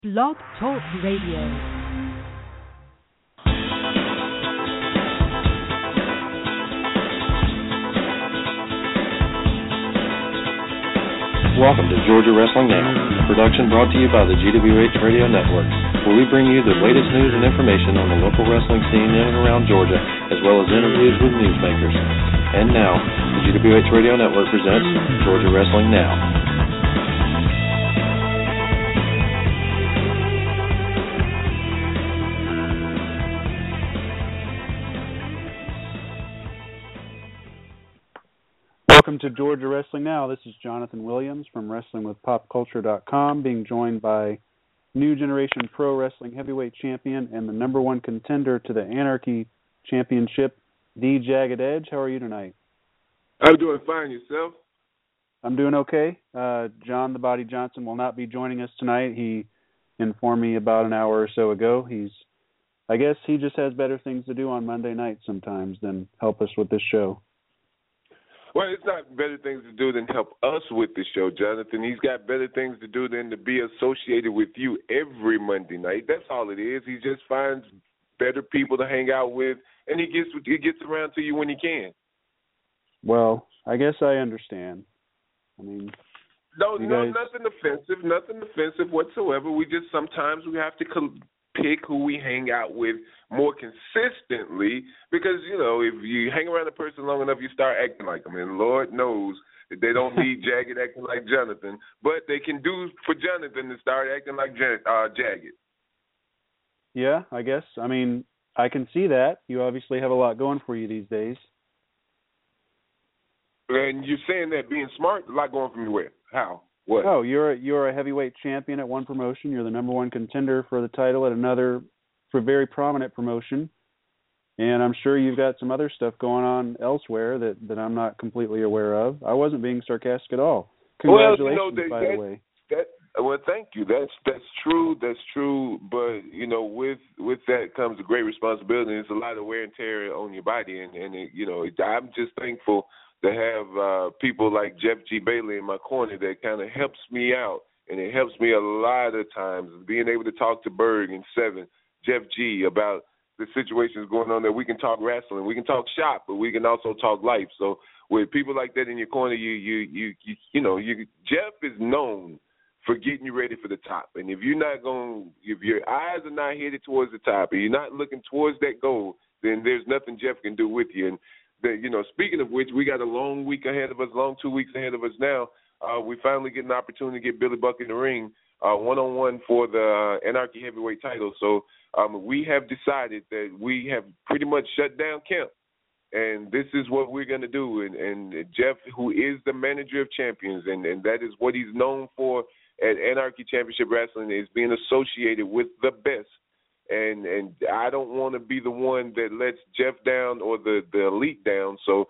Blog Talk Radio. Welcome to Georgia Wrestling Now, a production brought to you by the GWH Radio Network, where we bring you the latest news and information on the local wrestling scene in and around Georgia, as well as interviews with newsmakers. And now, the GWH Radio Network presents Georgia Wrestling Now. Welcome to Georgia Wrestling Now. This is Jonathan Williams from WrestlingWithPopCulture.com, being joined by New Generation Pro Wrestling Heavyweight Champion and the number one contender to the Anarchy Championship, The Jagged Edge. How are you tonight? I'm doing fine. Yourself? I'm doing okay. John the Body Johnson will not be joining us tonight. He informed me about an hour or so ago. I guess he just has better things to do on Monday night sometimes than help us with this show. Well, it's not better things to do than help us with the show, Jonathan. He's got better things to do than to be associated with you every Monday night. That's all it is. He just finds better people to hang out with, and he gets around to you when he can. Well, I guess I understand. I mean, nothing offensive whatsoever. We just sometimes we have to pick who we hang out with more consistently because, if you hang around a person long enough, you start acting like them. And Lord knows that they don't need Jagged acting like Jonathan, but they can do for Jonathan to start acting like Jagged. Yeah, I guess. I mean, I can see that. You obviously have a lot going for you these days. And you're saying that being smart, a lot going for me where? How? What? Oh, you're a heavyweight champion at one promotion. You're the number one contender for the title at another, for a very prominent promotion. And I'm sure you've got some other stuff going on elsewhere that I'm not completely aware of. I wasn't being sarcastic at all. Congratulations, by the way. Well, thank you. That's true. That's true. But with that comes a great responsibility. It's a lot of wear and tear on your body, and I'm just thankful to have people like Jeff G. Bailey in my corner that kind of helps me out, and it helps me a lot of times being able to talk to Berg and Seven, Jeff G. about the situations going on there. We can talk wrestling, we can talk shop, but we can also talk life. So with people like that in your corner, Jeff is known for getting you ready for the top. And if your eyes are not headed towards the top, and you're not looking towards that goal, then there's nothing Jeff can do with you. And speaking of which, we got a long week ahead of us, long 2 weeks ahead of us now. We finally get an opportunity to get Billy Buck in the ring one-on-one for the Anarchy Heavyweight title. So we have decided that we have pretty much shut down camp, and this is what we're going to do. And Jeff, who is the manager of champions, and that is what he's known for at Anarchy Championship Wrestling, is being associated with the best. And I don't want to be the one that lets Jeff down or the elite down. So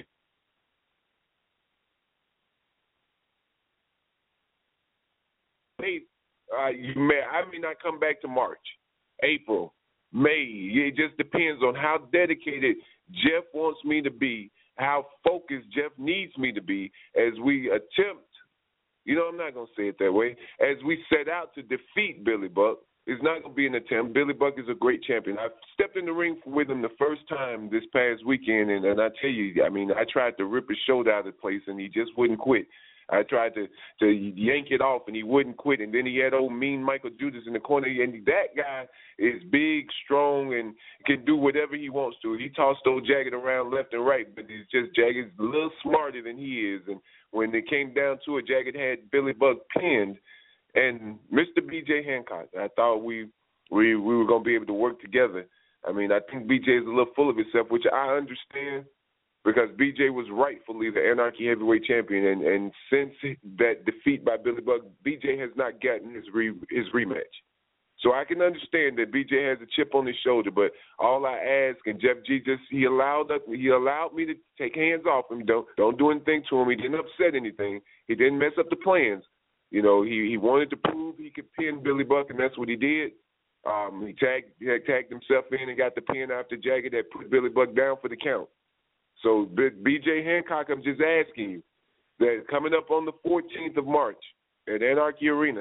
I may not come back to March, April, May. It just depends on how dedicated Jeff wants me to be, how focused Jeff needs me to be as we attempt, I'm not going to say it that way, as we set out to defeat Billy Buck. It's not going to be an attempt. Billy Buck is a great champion. I stepped in the ring with him the first time this past weekend, and I tell you, I tried to rip his shoulder out of the place, and he just wouldn't quit. I tried to yank it off, and he wouldn't quit. And then he had old mean Michael Judas in the corner, and that guy is big, strong, and can do whatever he wants to. He tossed old Jagged around left and right, but he's just Jagged's a little smarter than he is. And when it came down to it, Jagged had Billy Buck pinned. And Mr. B.J. Hancock, I thought we were going to be able to work together. I think B.J. is a little full of himself, which I understand, because B.J. was rightfully the Anarchy Heavyweight Champion. And since that defeat by Billy Buck, B.J. has not gotten his rematch. So I can understand that B.J. has a chip on his shoulder, but all I ask, and Jeff G. he allowed me to take hands off him. Don't do anything to him. He didn't upset anything. He didn't mess up the plans. He wanted to prove he could pin Billy Buck, and that's what he did. He tagged himself in and got the pin after Jagged that put Billy Buck down for the count. So, B.J. Hancock, I'm just asking you that coming up on the 14th of March at Anarchy Arena,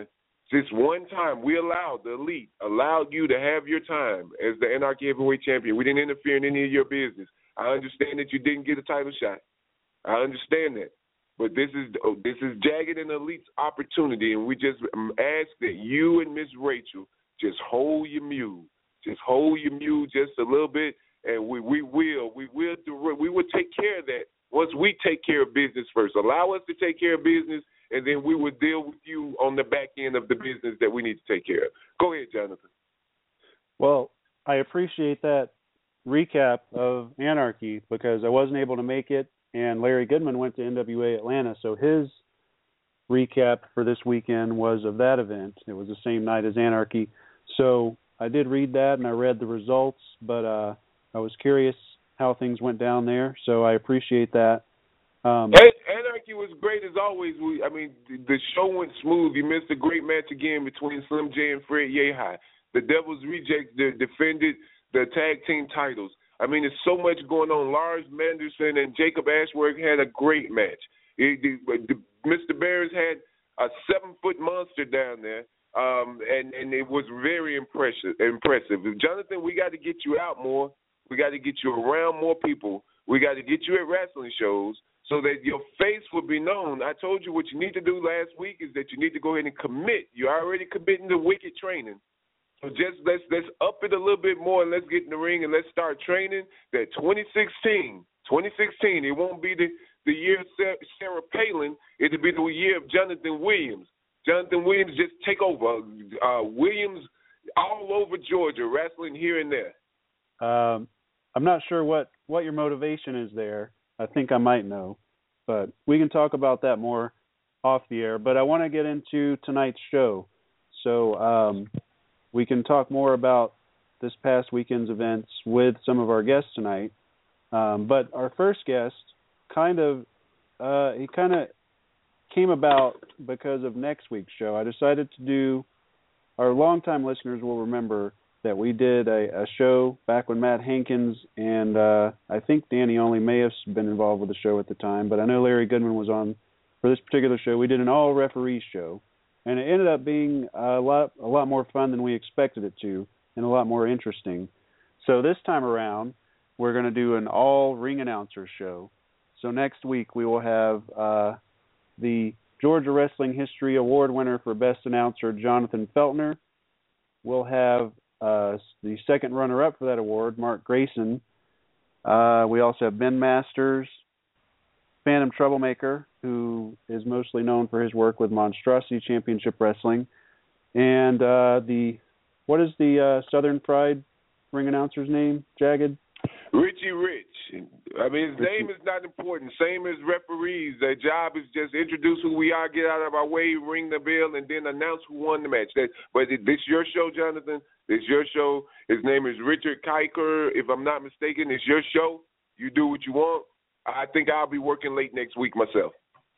Just one time, we allowed the elite, allowed you to have your time as the Anarchy Heavyweight Champion. We didn't interfere in any of your business. I understand that you didn't get a title shot. I understand that. But this is Jagged and Elite's opportunity, and we just ask that you and Miss Rachel just hold your mule. Just hold your mule just a little bit, and we will take care of that once we take care of business first. Allow us to take care of business, and then we will deal with you on the back end of the business that we need to take care of. Go ahead, Jonathan. Well, I appreciate that recap of Anarchy because I wasn't able to make it, and Larry Goodman went to NWA Atlanta, so his recap for this weekend was of that event. It was the same night as Anarchy. So I did read that, and I read the results, but I was curious how things went down there, so I appreciate that. Anarchy was great as always. The show went smooth. You missed a great match again between Slim J and Fred Yehi. The Devil's Rejects defended the tag team titles. There's so much going on. Lars Manderson and Jacob Ashworth had a great match. Mr. Bears had a 7-foot monster down there, and it was very impressive. Jonathan, we got to get you out more. We got to get you around more people. We got to get you at wrestling shows so that your face will be known. I told you what you need to do last week is that you need to go ahead and commit. You're already committing to Wicked training. So just let's up it a little bit more and let's get in the ring and let's start training. That 2016, it won't be the year of Sarah Palin. It'll be the year of Jonathan Williams. Jonathan Williams just take over. Williams all over Georgia, wrestling here and there. I'm not sure what your motivation is there. I think I might know, but we can talk about that more off the air. But I want to get into tonight's show. So we can talk more about this past weekend's events with some of our guests tonight. But our first guest he came about because of next week's show. I decided to do, our longtime listeners will remember that we did a show back when Matt Hankins and I think Danny Only may have been involved with the show at the time, but I know Larry Goodman was on for this particular show. We did an all-referee show, and it ended up being a lot more fun than we expected it to and a lot more interesting. So this time around, we're going to do an all-ring announcer show. So next week we will have the Georgia Wrestling History Award winner for Best Announcer, Jonathan Feltner. We'll have the second runner-up for that award, Mark Grayson. We also have Ben Masters, Phantom Troublemaker, who is mostly known for his work with Monstrosity Championship Wrestling, and what is the Southern Pride ring announcer's name, Jagged? Richie Rich. His name is not important. Same as referees. Their job is just introduce who we are, get out of our way, ring the bell, and then announce who won the match. But this your show, Jonathan. This your show. His name is Richard Kiker. If I'm not mistaken, it's your show. You do what you want. I think I'll be working late next week myself.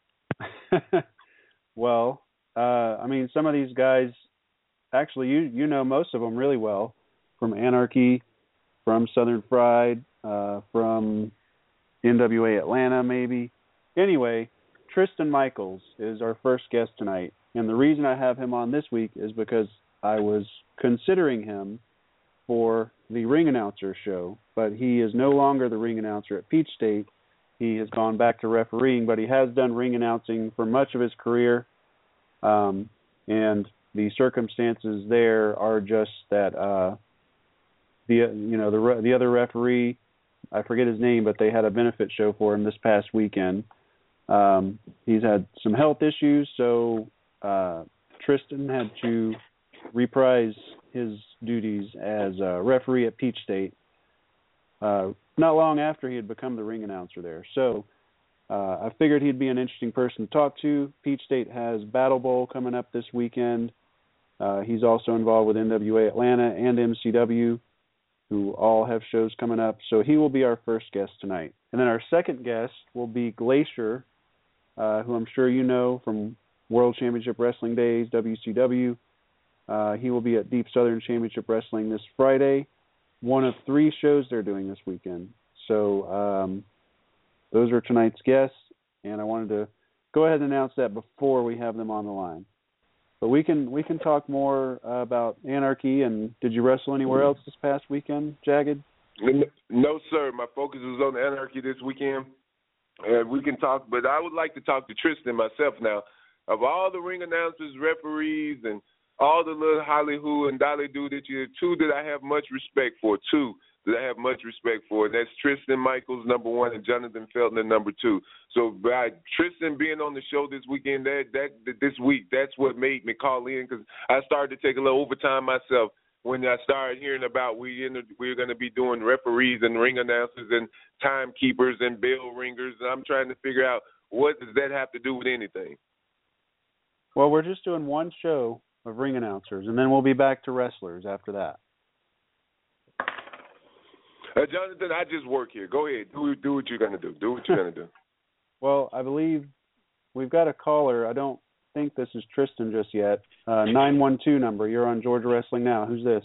Well, some of these guys, actually, you know most of them really well, from Anarchy, from Southern Pride, from NWA Atlanta maybe. Anyway, Tristan Michaels is our first guest tonight, and the reason I have him on this week is because I was considering him for the ring announcer show, but he is no longer the ring announcer at Peach State. He has gone back to refereeing, but he has done ring announcing for much of his career, and the circumstances there are just that the other referee, I forget his name, but they had a benefit show for him this past weekend. He's had some health issues, so Tristan had to reprise his duties as a referee at Peach State not long after he had become the ring announcer there. So I figured he'd be an interesting person to talk to. Peach State has Battle Bowl coming up this weekend. He's also involved with NWA Atlanta and MCW, who all have shows coming up. So he will be our first guest tonight. And then our second guest will be Glacier, who I'm sure you know from World Championship Wrestling Days, WCW. He will be at Deep Southern Championship Wrestling this Friday, one of 3 shows they're doing this weekend. So those are tonight's guests, and I wanted to go ahead and announce that before we have them on the line. But we can talk more about Anarchy. And did you wrestle anywhere else this past weekend, Jagged? No, sir. My focus was on Anarchy this weekend. And we can talk, but I would like to talk to Tristan myself now. Of all the ring announcers, referees, and all the little holly-hoo and dolly-doo that you two that I have much respect for, and that's Tristan Michaels, number one, and Jonathan Felton, number two. So by Tristan being on the show this weekend, this week, that's what made me call in, because I started to take a little overtime myself when I started hearing about we're going to be doing referees and ring announcers and timekeepers and bell ringers. And I'm trying to figure out, what does that have to do with anything? Well, we're just doing one show of ring announcers, and then we'll be back to wrestlers after that. Jonathan, I just work here. Go ahead. Do what you're going to do. Well, I believe we've got a caller. I don't think this is Tristan just yet. 912 number. You're on Georgia Wrestling Now. Who's this?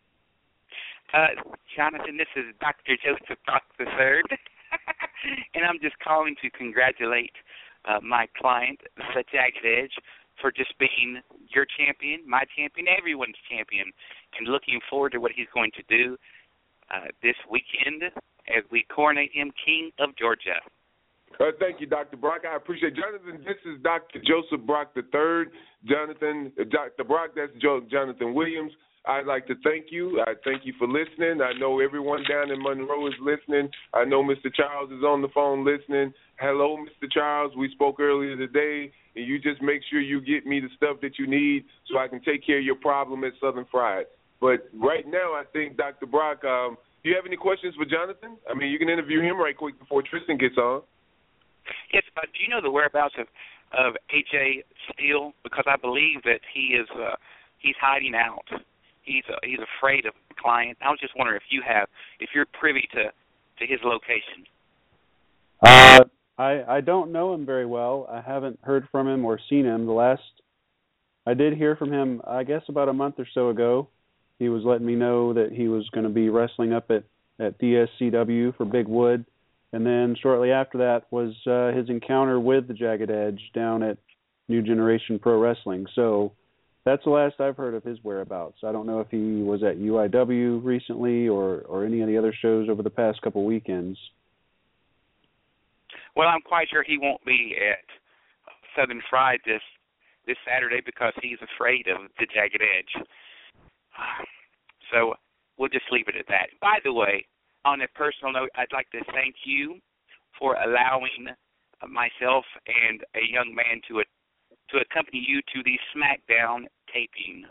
Jonathan, this is Dr. Joseph Brock III. And I'm just calling to congratulate my client, the Jagged Edge, for just being your champion, my champion, everyone's champion, and looking forward to what he's going to do this weekend as we coronate him King of Georgia. Thank you, Dr. Brock. I appreciate it. Jonathan, this is Dr. Joseph Brock III. Jonathan, Dr. Brock, that's Jonathan Williams. I'd like to thank you. I thank you for listening. I know everyone down in Monroe is listening. I know Mr. Charles is on the phone listening. Hello, Mr. Charles. We spoke earlier today, and you just make sure you get me the stuff that you need so I can take care of your problem at Southern Fried. But right now, I think, Dr. Brock, do you have any questions for Jonathan? I mean, you can interview him right quick before Tristan gets on. Yes, but do you know the whereabouts of AJ Steele? Because I believe that he's hiding out. He's afraid of the client. I was just wondering if you're privy to his location. I don't know him very well. I haven't heard from him or seen him. The last I did hear from him, I guess about a month or so ago. He was letting me know that he was going to be wrestling up at DSCW for Big Wood. And then shortly after that was his encounter with the Jagged Edge down at New Generation Pro Wrestling. So that's the last I've heard of his whereabouts. I don't know if he was at UIW recently or any of the other shows over the past couple weekends. Well, I'm quite sure he won't be at Southern Fried this Saturday because he's afraid of the Jagged Edge. So we'll just leave it at that. By the way, on a personal note, I'd like to thank you for allowing myself and a young man to accompany you to the SmackDown taping.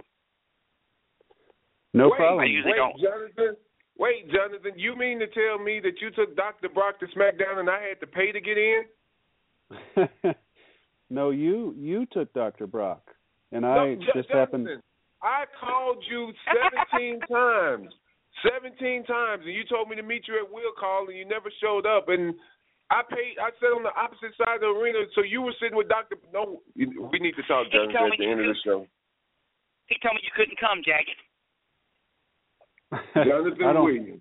No problem. Wait, Jonathan, you mean to tell me that you took Dr. Brock to SmackDown and I had to pay to get in? No, you took Dr. Brock, and I just happened. I called you 17 times. 17 times, and you told me to meet you at Will Call, and you never showed up. And I sat on the opposite side of the arena, so you were sitting with Dr. No, we need to talk, Jonathan, at the end of the show. He told me you couldn't come, Jagged. Jonathan Williams.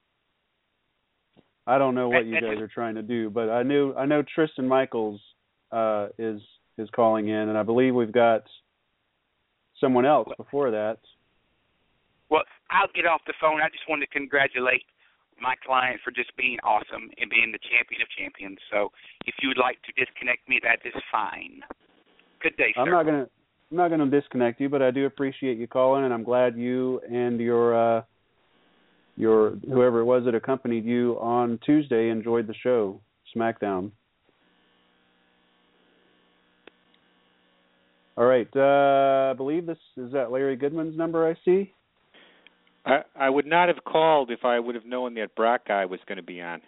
I don't know what you guys are trying to do, but I know Tristan Michaels is calling in, and I believe we've got someone else before that. Well, I'll get off the phone. I just wanted to congratulate my client for just being awesome and being the champion of champions. So if you would like to disconnect me, that is fine. Good day, sir. I'm not gonna disconnect you, but I do appreciate you calling, and I'm glad you and your whoever it was that accompanied you on Tuesday enjoyed the show, SmackDown. All right, I believe this is that Larry Goodman's number I see. I would not have called if I would have known that Brock guy was going to be on.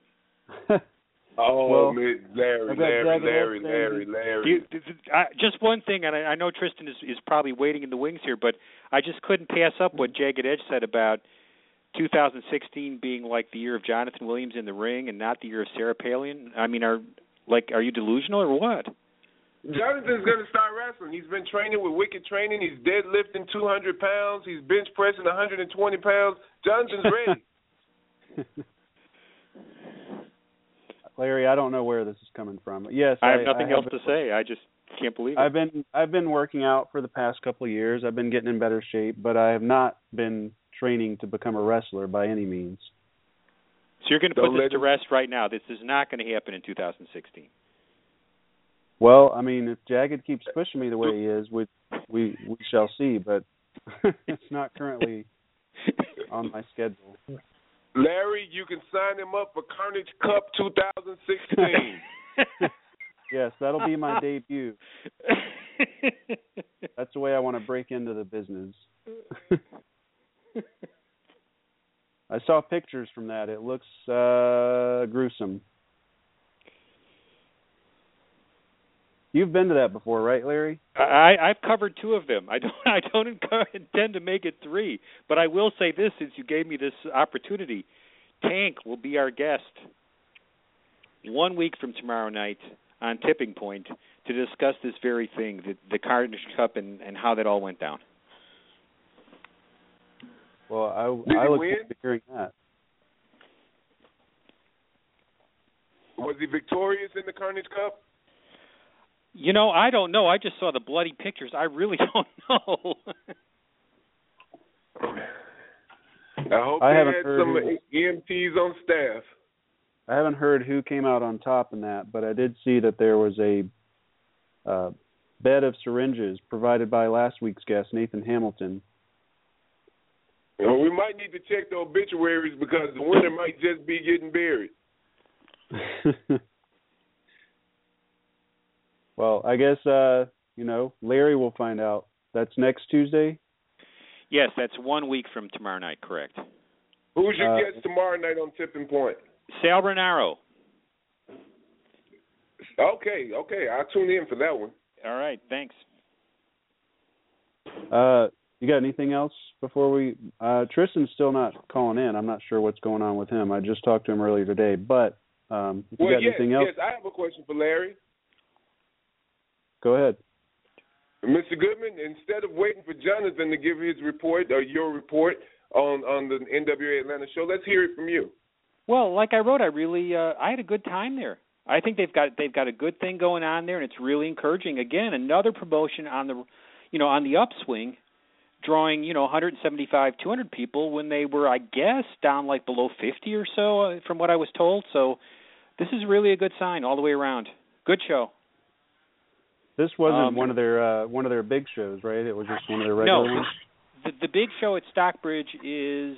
Larry. Just one thing, and I know Tristan is probably waiting in the wings here, but I just couldn't pass up what Jagged Edge said about 2016 being like the year of Jonathan Williams in the ring and not the year of Sarah Palin. I mean, are you delusional or what? Jonathan's going to start wrestling. He's been training with Wicked Training. He's deadlifting 200 pounds. He's bench pressing 120 pounds. Jonathan's ready. Larry, I don't know where this is coming from. Yes, I have nothing else to say. I just Can't believe it. I've been working out for the past couple of years. I've been getting in better shape, but I have not been training to become a wrestler by any means. So you're going to put this to rest right now. This is not going to happen in 2016. Well, I mean, if Jagged keeps pushing me the way he is, we shall see. But it's not currently on my schedule. Larry, you can sign him up for Carnage Cup 2016. Yes, that'll be my debut. That's the way I want to break into the business. I saw pictures from that. It looks gruesome. You've been to that before, right, Larry? I've covered 2 of them. I don't intend to make it 3, but I will say this: since you gave me this opportunity, Tank will be our guest 1 week from tomorrow night on Tipping Point to discuss this very thing, the Carnage Cup, and how that all went down. Well, I look forward to hearing that. Was he victorious in the Carnage Cup? You know, I don't know. I just saw the bloody pictures. I really don't know. I hope they had some EMTs on staff. I haven't heard who came out on top in that, but I did see that there was a bed of syringes provided by last week's guest, Nathan Hamilton. Well, we might need to check the obituaries because the winner might just be getting buried. Well, I guess, Larry will find out. That's next Tuesday? Yes, that's 1 week from tomorrow night, correct. Who's your guest tomorrow night on Tipping Point? Sal Renaro. Okay. I'll tune in for that one. All right, thanks. You got anything else before we... Tristan's still not calling in. I'm not sure what's going on with him. I just talked to him earlier today. But if you got anything else... Yes, I have a question for Larry. Go ahead. Mr. Goodman, instead of waiting for Jonathan to give his report or your report on the NWA Atlanta show, let's hear it from you. Well, like I wrote, I had a good time there. I think they've got a good thing going on there, and it's really encouraging. Again, another promotion on the upswing, drawing 175, 200 people when they were, I guess, down like below 50 or so, from what I was told. So this is really a good sign all the way around. Good show. This wasn't one of their big shows, right? It was just one of their regular ones? The big show at Stockbridge is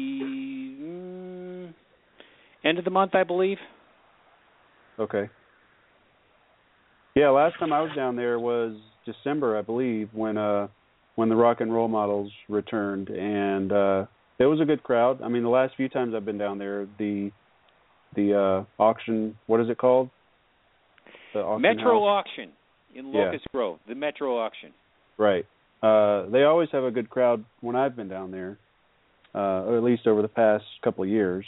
the end of the month, I believe. Okay. Yeah, last time I was down there was December, I believe, when the Rock and Roll Models returned, and it was a good crowd. I mean, the last few times I've been down there, the auction, what is it called? The auction Metro house? Auction. In Locust Grove, the Metro Auction. Right. They always have a good crowd when I've been down there, or at least over the past couple of years.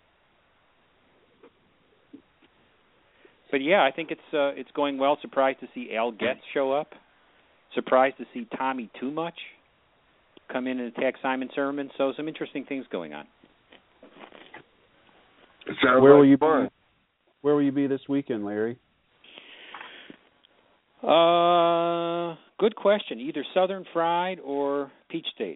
But yeah, I think it's going well. Surprised to see Al Getz show up. Surprised to see Tommy Too Much come in and attack Simon Sermon. So some interesting things going on. It sounds Where will you be this weekend, Larry? Good question. Either Southern Fried or Peach State.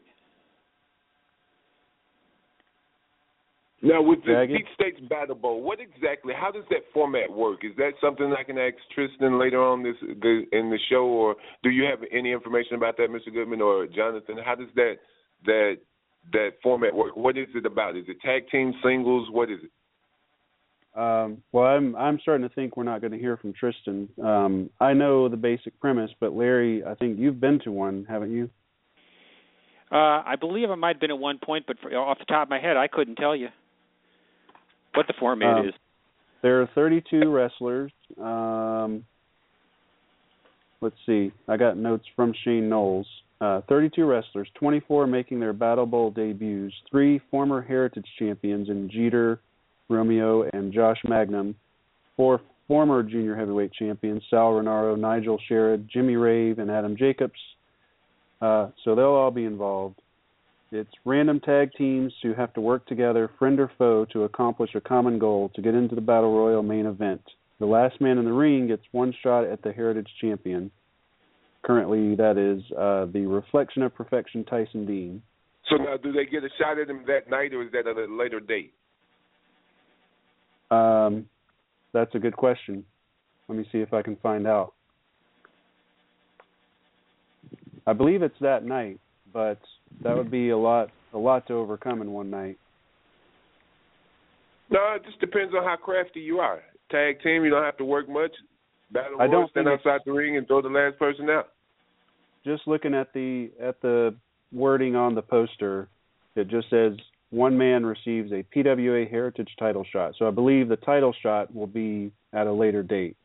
Now, with the Peach State's Battle Bowl, how does that format work? Is that something I can ask Tristan later on in the show, or do you have any information about that, Mr. Goodman or Jonathan? How does that format work? What is it about? Is it tag team, singles? What is it? Well, I'm starting to think we're not going to hear from Tristan. I know the basic premise, but Larry, I think you've been to one, haven't you? I believe I might have been at one point, but off the top of my head, I couldn't tell you what the format is. There are 32 wrestlers. Let's see. I got notes from Shane Knowles. 32 wrestlers, 24 making their Battle Bowl debuts, 3 former Heritage champions in Jeter, Romeo, and Josh Magnum, 4 former junior heavyweight champions, Sal Renaro, Nigel Sherrod, Jimmy Rave, and Adam Jacobs. So they'll all be involved. It's random tag teams who have to work together, friend or foe, to accomplish a common goal to get into the Battle Royal main event. The last man in the ring gets one shot at the Heritage champion. currently that is the Reflection of Perfection Tyson Dean. So now, do they get a shot at him that night, or is that at a later date? That's a good question. Let me see if I can find out. I believe it's that night, but that would be a lot to overcome in one night. No, it just depends on how crafty you are. Tag team, you don't have to work much. Battle I don't stand outside the ring and throw the last person out. Just looking at the wording on the poster, it just says one man receives a PWA Heritage title shot. So I believe the title shot will be at a later date.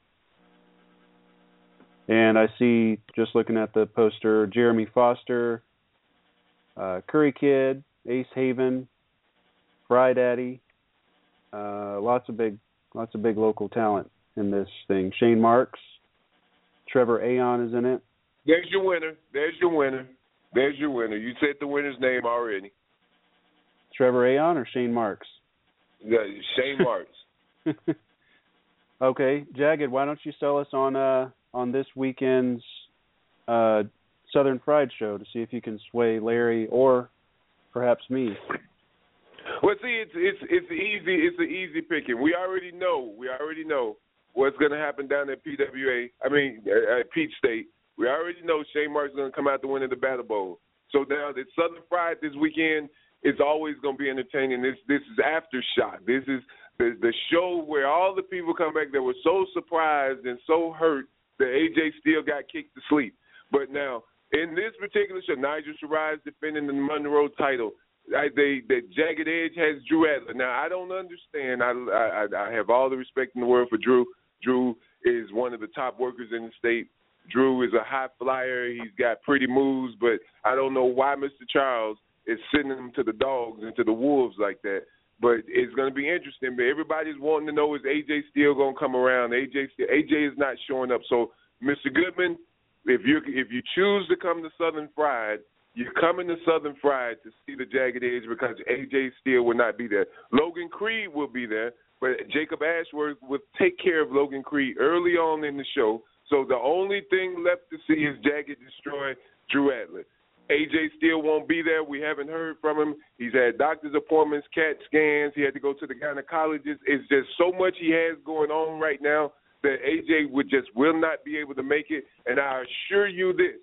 And I see, just looking at the poster, Jeremy Foster, Curry Kid, Ace Haven, Fry Daddy, lots of big local talent in this thing. Shane Marks, Trevor Aon is in it. There's your winner. You said the winner's name already. Trevor Aon or Shane Marks? Shane Marks. Okay, Jagged, why don't you sell us on this weekend's Southern Fried show to see if you can sway Larry or perhaps me. Well, see, it's easy. It's an easy picking. We already know what's going to happen down at PWA. At Peach State. We already know Shane Marks is going to come out the winner of the Battle Bowl. So now the Southern Fried this weekend is always going to be entertaining. This is Aftershock. This is the show where all the people come back that were so surprised and so hurt that AJ Steele got kicked to sleep. But now, in this particular show, Nigel Shirai is defending the Monroe title. The Jagged Edge has Drew Adler. Now, I don't understand. I have all the respect in the world for Drew. Drew is one of the top workers in the state. Drew is a high flyer. He's got pretty moves, but I don't know why Mr. Charles is sending him to the dogs and to the wolves like that. But it's going to be interesting. But everybody's wanting to know, is AJ Steele going to come around? AJ is not showing up. So, Mr. Goodman, if you choose to come to Southern Fried, you're coming to Southern Fried to see the Jagged Edge because AJ Steele will not be there. Logan Creed will be there, but Jacob Ashworth will take care of Logan Creed early on in the show. So the only thing left to see is Jagged destroy Drew Adler. AJ Steele won't be there. We haven't heard from him. He's had doctor's appointments, CAT scans. He had to go to the gynecologist. It's just so much he has going on right now that AJ will not be able to make it. And I assure you this,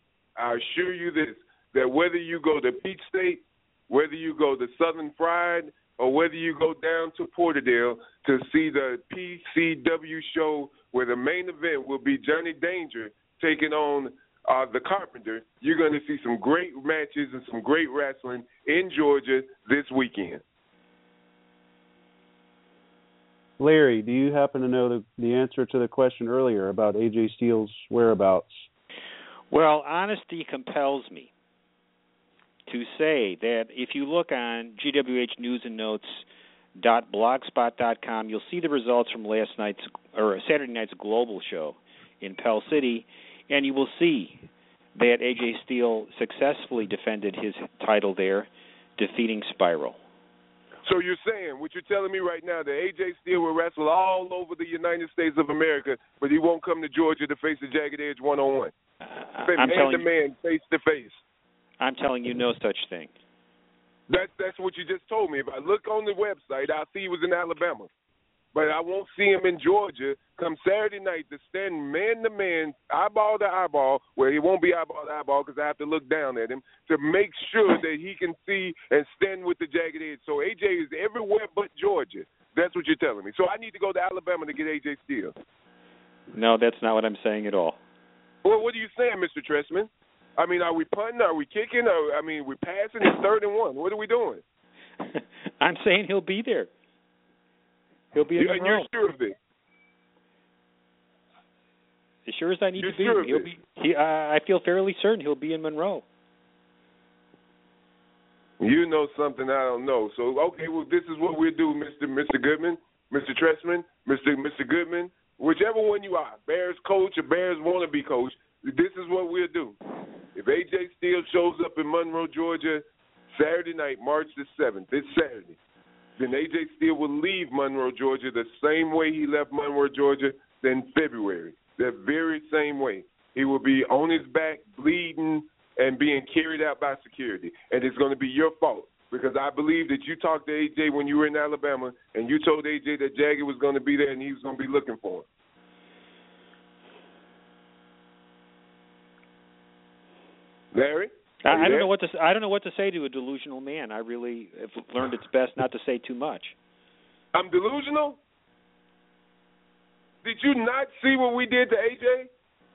that whether you go to Peach State, whether you go to Southern Fried, or whether you go down to Porterdale to see the PCW show where the main event will be Johnny Danger taking on the Carpenter, you're going to see some great matches and some great wrestling in Georgia this weekend. Larry, do you happen to know the answer to the question earlier about AJ Steele's whereabouts? Well, honesty compels me to say that if you look on gwhnewsandnotes.blogspot.com, you'll see the results from Saturday night's Global show in Pell City, and you will see that AJ Steele successfully defended his title there, defeating Spiral. So you're saying, what you're telling me right now, that AJ Steele will wrestle all over the United States of America, but he won't come to Georgia to face the Jagged Edge one-on-one? Man, face-to-face. I'm telling you no such thing. That's what you just told me. If I look on the website, I'll see he was in Alabama. But I won't see him in Georgia come Saturday night to stand man-to-man, eyeball to eyeball, where he won't be eyeball to eyeball because I have to look down at him, to make sure that he can see and stand with the Jagged Edge. So AJ is everywhere but Georgia. That's what you're telling me. So I need to go to Alabama to get AJ Steele. No, that's not what I'm saying at all. Well, what are you saying, Mr. Tressman? I mean, are we punting? Are we kicking? We're passing. It's 3rd and 1. What are we doing? I'm saying he'll be there. He'll be in Monroe. You're sure of it? As sure as I need You're to be. Sure of he'll be. I feel fairly certain he'll be in Monroe. You know something I don't know. So, okay, well, this is what we'll do, Mr. Goodman, Mr. Tressman, Mr. Goodman, whichever one you are, Bears coach or Bears wannabe coach, this is what we'll do. If AJ Steele shows up in Monroe, Georgia, Saturday night, March the 7th, this Saturday, then AJ Steele will leave Monroe, Georgia the same way he left Monroe, Georgia in February, the very same way. He will be on his back, bleeding, and being carried out by security. And it's going to be your fault because I believe that you talked to AJ when you were in Alabama, and you told AJ that Jagged was going to be there and he was going to be looking for him. Larry? I don't know what to. I don't know what to say to a delusional man. I really have learned it's best not to say too much. I'm delusional? Did you not see what we did to AJ?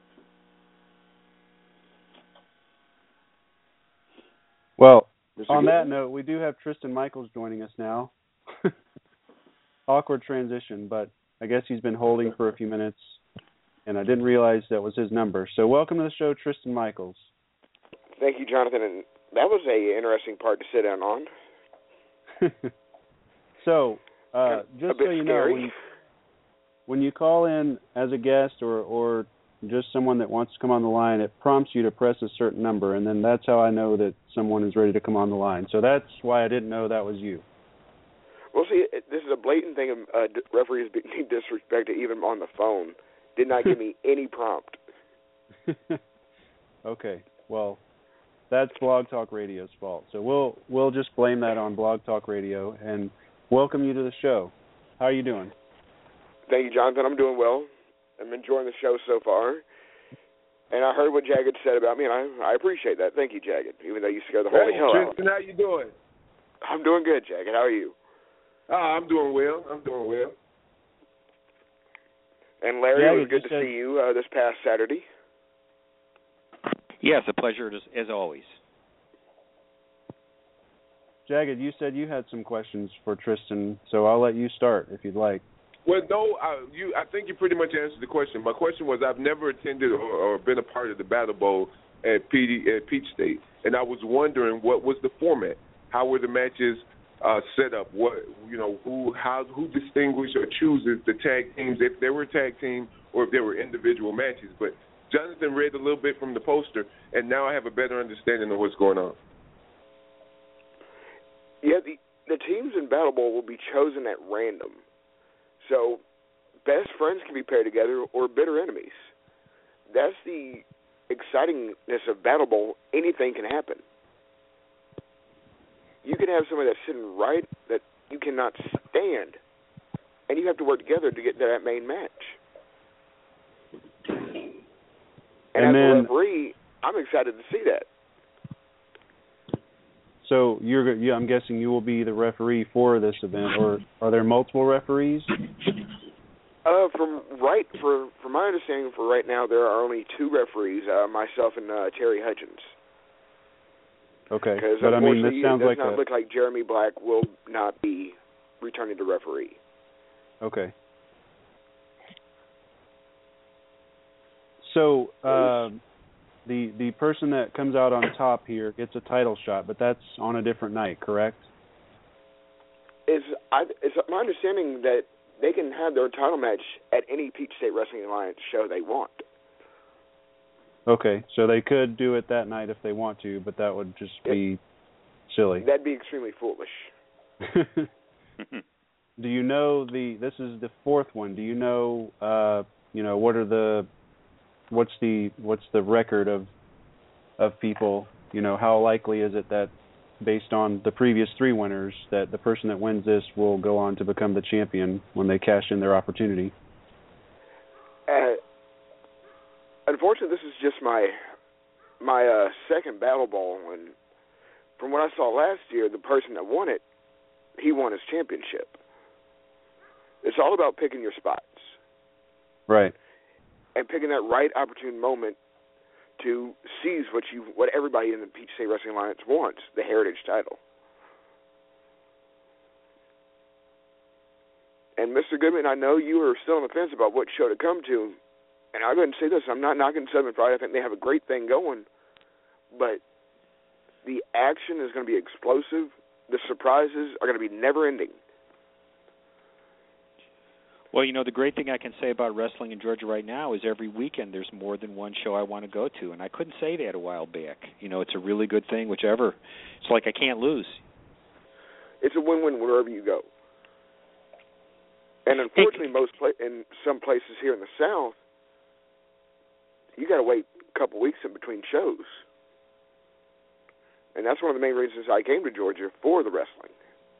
Well, on that note, we do have Tristan Michaels joining us now. Awkward transition, but I guess he's been holding for a few minutes, and I didn't realize that was his number. So welcome to the show, Tristan Michaels. Thank you, Jonathan. And that was a interesting part to sit down on. So, just so you know, when you call in as a guest or just someone that wants to come on the line, it prompts you to press a certain number, and then that's how I know that someone is ready to come on the line. So that's why I didn't know that was you. Well, see, this is a blatant thing of referees being disrespected even on the phone. Did not give me any prompt. Okay, well, that's Blog Talk Radio's fault. So we'll just blame that on Blog Talk Radio and welcome you to the show. How are you doing? Thank you, Jonathan. I'm doing well. I'm enjoying the show so far. And I heard what Jagged said about me, and I appreciate that. Thank you, Jagged, even though you scared the holy hell out of me. Tristan, how you doing? I'm doing good, Jagged. How are you? I'm doing well. And Larry, Jagged, it was good to see you this past Saturday. Yes, a pleasure as always. Jagged, you said you had some questions for Tristan, so I'll let you start if you'd like. Well, no, I think you pretty much answered the question. My question was I've never attended or been a part of the Battle Bowl at Peach State, and I was wondering what was the format? How were the matches set up? Who distinguishes or chooses the tag teams, if there were a tag team or if there were individual matches? But Jonathan read a little bit from the poster, and now I have a better understanding of what's going on. Yeah, the teams in Battle Bowl will be chosen at random. So best friends can be paired together or bitter enemies. That's the excitingness of Battle Bowl. Anything can happen. You can have somebody that's sitting right that you cannot stand, and you have to work together to get to that main match. And as a referee, I'm excited to see that. So I'm guessing you will be the referee for this event, or are there multiple referees? From my understanding, for right now, there are only two referees, myself and Terry Hudgens. Okay, but I mean, this sounds like it does not look like Jeremy Black will not be returning to referee. Okay. So the person that comes out on top here gets a title shot, but that's on a different night, correct? It's my understanding that they can have their title match at any Peach State Wrestling Alliance show they want. Okay, so they could do it that night if they want to, but that would just be silly. That'd be extremely foolish. Do you know this is the fourth one? Do you know what's the record of people? How likely is it that based on the previous three winners that the person that wins this will go on to become the champion when they cash in their opportunity? Unfortunately, this is just my second Battle Bowl, and from what I saw last year, the person that won it, he won his championship. It's all about picking your spots. Right. And picking that right opportune moment to seize what everybody in the Peach State Wrestling Alliance wants, the Heritage title. And Mr. Goodman, I know you are still on the fence about what show to come to, and I'll go ahead and say this, I'm not knocking Southern Friday. I think they have a great thing going, but the action is going to be explosive. The surprises are going to be never-ending. Well, the great thing I can say about wrestling in Georgia right now is every weekend there's more than one show I want to go to, and I couldn't say that a while back. It's a really good thing, whichever. It's like I can't lose. It's a win-win wherever you go. And unfortunately, in some places here in the South, you got to wait a couple weeks in between shows. And that's one of the main reasons I came to Georgia for the wrestling.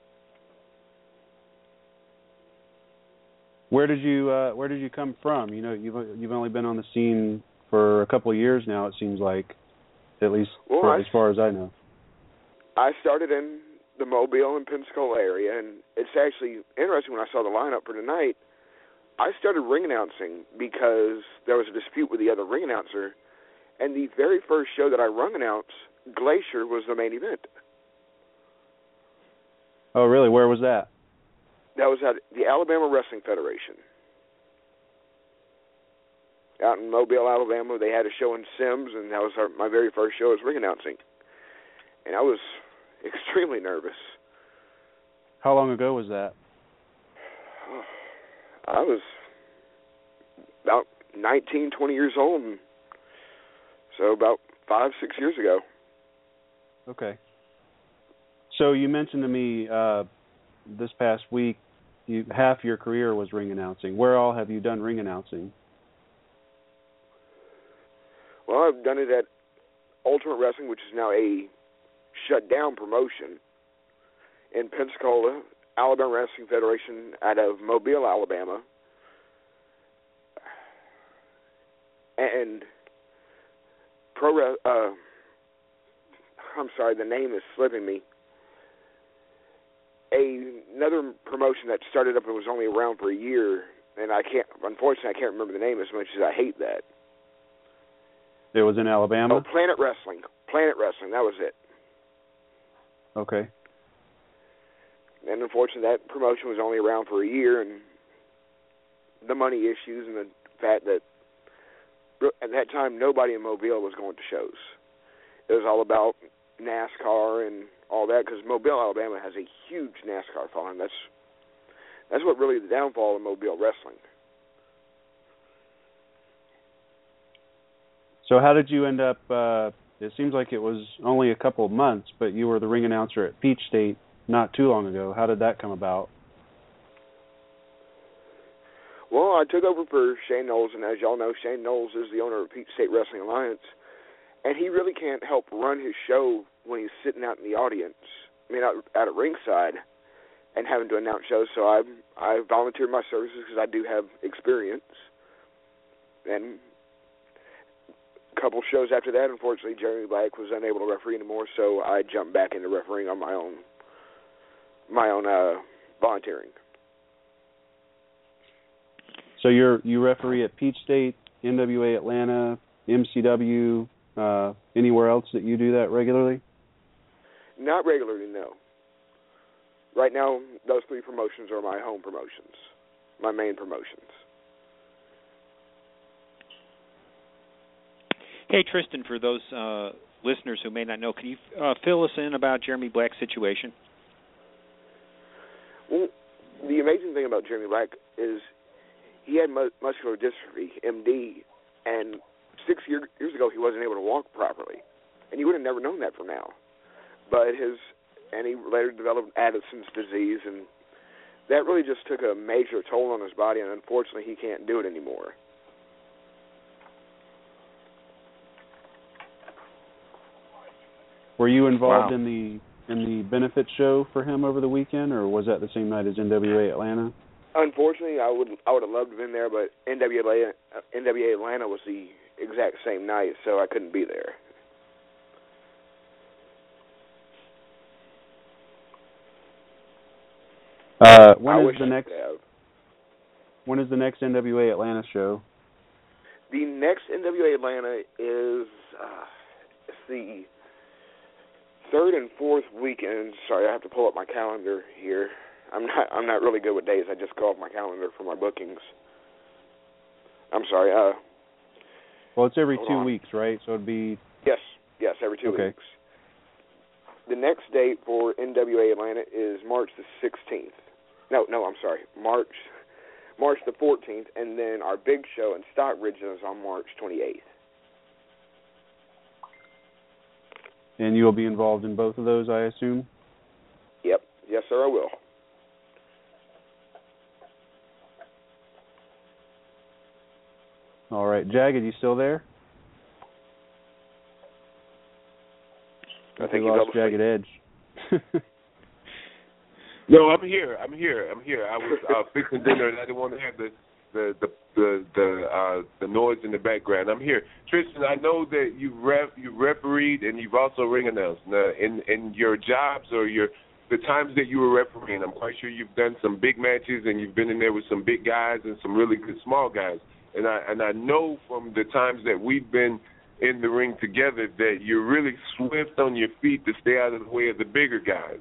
Where did you come from? You know, you've only been on the scene for a couple of years now, it seems like, at least as far as I know. I started in the Mobile and Pensacola area, and it's actually interesting when I saw the lineup for tonight. I started ring announcing because there was a dispute with the other ring announcer, and the very first show that I ring announced, Glacier was the main event. Oh, really? Where was that? That was at the Alabama Wrestling Federation. Out in Mobile, Alabama, they had a show in Sims, and that was my very first show as ring announcing. And I was extremely nervous. How long ago was that? I was about 19, 20 years old, so about 5, 6 years ago. Okay. So you mentioned to me this past week, half your career was ring announcing. Where all have you done ring announcing? Well, I've done it at Ultimate Wrestling, which is now a shut-down promotion, in Pensacola, Alabama Wrestling Federation out of Mobile, Alabama, and I'm sorry, the name is slipping me. Another promotion that started up and was only around for a year, and unfortunately, I can't remember the name as much as I hate that. It was in Alabama? Oh, Planet Wrestling. Planet Wrestling, that was it. Okay. And unfortunately, that promotion was only around for a year, and the money issues and the fact that at that time, nobody in Mobile was going to shows. It was all about NASCAR and all that, because Mobile, Alabama has a huge NASCAR following. That's what really the downfall of Mobile wrestling. So how did you end up, it seems like it was only a couple of months, but you were the ring announcer at Peach State not too long ago. How did that come about? Well, I took over for Shane Knowles, and as y'all know, Shane Knowles is the owner of Peach State Wrestling Alliance, and he really can't help run his show when he's sitting out in the audience, out at ringside, and having to announce shows. So I volunteered my services because I do have experience. And a couple shows after that, unfortunately, Jeremy Black was unable to referee anymore, so I jumped back into refereeing on my own volunteering. So you referee at Peach State, NWA Atlanta, MCW, anywhere else that you do that regularly? Not regularly, no. Right now, those three promotions are my home promotions, my main promotions. Hey, Tristan, for those listeners who may not know, can you fill us in about Jeremy Black's situation? Well, the amazing thing about Jeremy Black is he had muscular dystrophy, MD, and 6 years ago he wasn't able to walk properly. And you would have never known that from now. But he later developed Addison's disease, and that really just took a major toll on his body, and unfortunately he can't do it anymore. Were you involved in the benefit show for him over the weekend, or was that the same night as NWA Atlanta? Unfortunately, I would have loved to have been there, but NWA Atlanta was the exact same night, so I couldn't be there. When is the next NWA Atlanta show? The next NWA Atlanta is the third and fourth weekends. Sorry, I have to pull up my calendar here. I'm not really good with days. I just go off my calendar for my bookings. I'm sorry. Well, it's every 2 weeks, right? So it'd be... Yes, every 2 weeks. The next date for NWA Atlanta is March the 16th. No, I'm sorry. March the 14th, and then our big show in Stockbridge is on March 28th. And you'll be involved in both of those, I assume? Yep. Yes, sir, I will. All right. Jagged, you still there? I think you lost Jagged Edge. No, I'm here. I was fixing dinner, and I didn't want to have the noise in the background. I'm here, Tristan. I know that you refereed and you've also ring announced. Now, in your jobs or the times that you were refereeing, I'm quite sure you've done some big matches and you've been in there with some big guys and some really good small guys. And I know from the times that we've been in the ring together that you're really swift on your feet to stay out of the way of the bigger guys.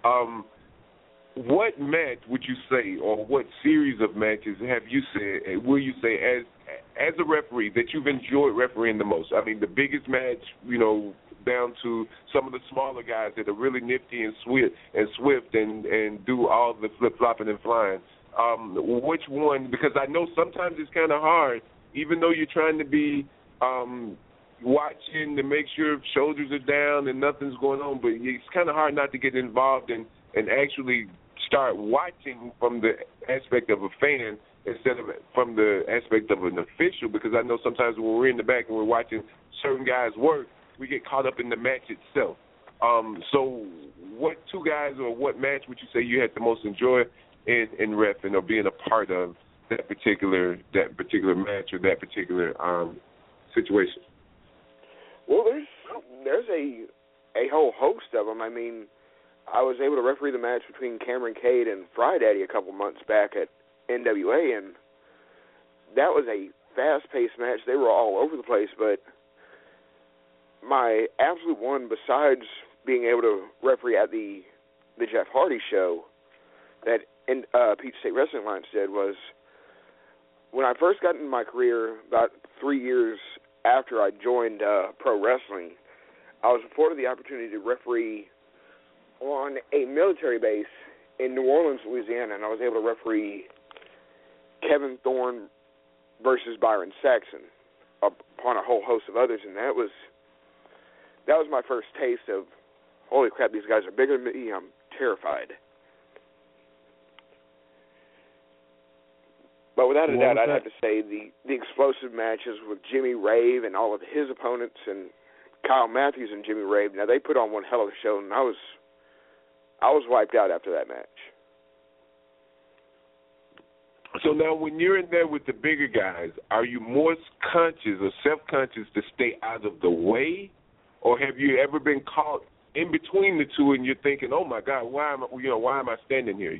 What match would you say, or what series of matches will you say as a referee that you've enjoyed refereeing the most? I mean, the biggest match, down to some of the smaller guys that are really nifty and swift and do all the flip-flopping and flying. Which one? Because I know sometimes it's kind of hard, even though you're trying to be watching to make sure shoulders are down and nothing's going on, but it's kind of hard not to get involved and actually start watching from the aspect of a fan instead of from the aspect of an official, because I know sometimes when we're in the back and we're watching certain guys work, we get caught up in the match itself. So what two guys or what match would you say you had the most enjoy in reffing or being a part of that particular match or that particular situation? Well, there's a whole host of them. I mean, I was able to referee the match between Cameron Cade and Fry Daddy a couple months back at NWA, and that was a fast-paced match. They were all over the place, but my absolute one, besides being able to referee at the Jeff Hardy show that Peach State Wrestling Alliance did, was when I first got into my career, about 3 years after I joined pro wrestling, I was afforded the opportunity to referee on a military base in New Orleans, Louisiana, and I was able to referee Kevin Thorne versus Byron Saxon upon a whole host of others, and that was my first taste of, holy crap, these guys are bigger than me, I'm terrified. But without a doubt, I'd have to say the explosive matches with Jimmy Rave and all of his opponents, and Kyle Matthews and Jimmy Rave, now they put on one hell of a show, and I was wiped out after that match. So now when you're in there with the bigger guys, are you more conscious or self-conscious to stay out of the way? Or have you ever been caught in between the two and you're thinking, oh, my God, why am I standing here,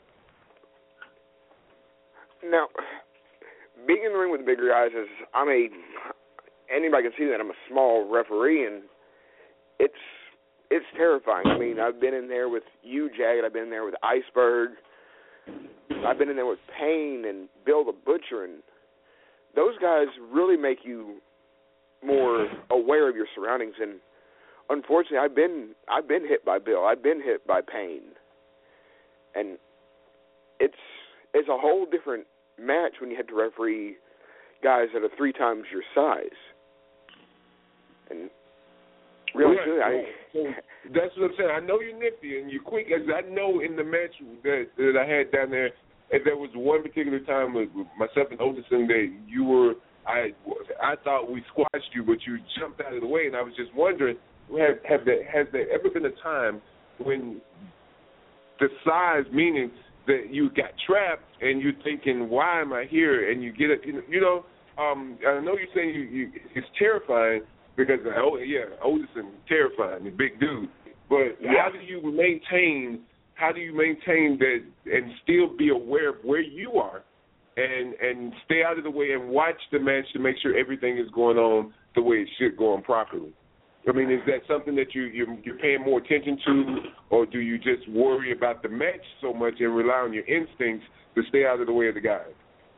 Now, being in the ring with the bigger guys is, anybody can see that I'm a small referee, and it's terrifying. I mean, I've been in there with you, Jagged. I've been in there with Iceberg. I've been in there with Payne and Bill the Butcher, and those guys really make you more aware of your surroundings. And unfortunately, I've been hit by Bill. I've been hit by Payne, and it's a whole different match when you have to referee guys that are 3 times your size. And really, that's what I'm saying. I know you're nifty and you're quick. As I know in the match that I had down there, and there was one particular time with myself and Oderson that you were. I thought we squashed you, but you jumped out of the way, and I was just wondering, has there ever been a time when the size, meaning that you got trapped and you're thinking, why am I here? And you get it, I know you're saying it's terrifying because, Oderson, terrifying, a big dude. But how do you maintain that and still be aware of where you are and stay out of the way and watch the match to make sure everything is going on the way it should go on properly? I mean, is that something that you're paying more attention to, or do you just worry about the match so much and rely on your instincts to stay out of the way of the guys?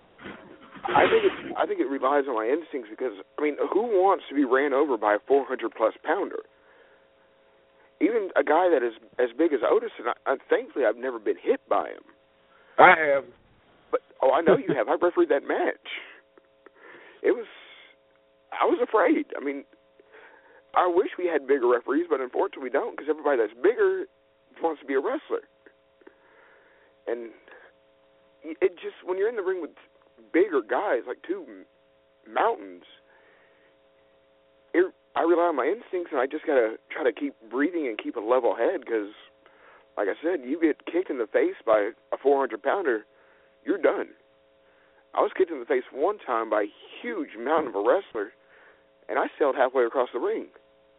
I think it relies on my instincts because, I mean, who wants to be ran over by a 400-plus pounder? Even a guy that is as big as Oderson, thankfully I've never been hit by him. I have. But I know you have. I refereed that match. I was afraid. I mean, I wish we had bigger referees, but unfortunately we don't because everybody that's bigger wants to be a wrestler. And it just, when you're in the ring with bigger guys, like 2 mountains, I rely on my instincts, and I just got to try to keep breathing and keep a level head because, like I said, you get kicked in the face by a 400-pounder, you're done. I was kicked in the face one time by a huge mountain of a wrestler, and I sailed halfway across the ring.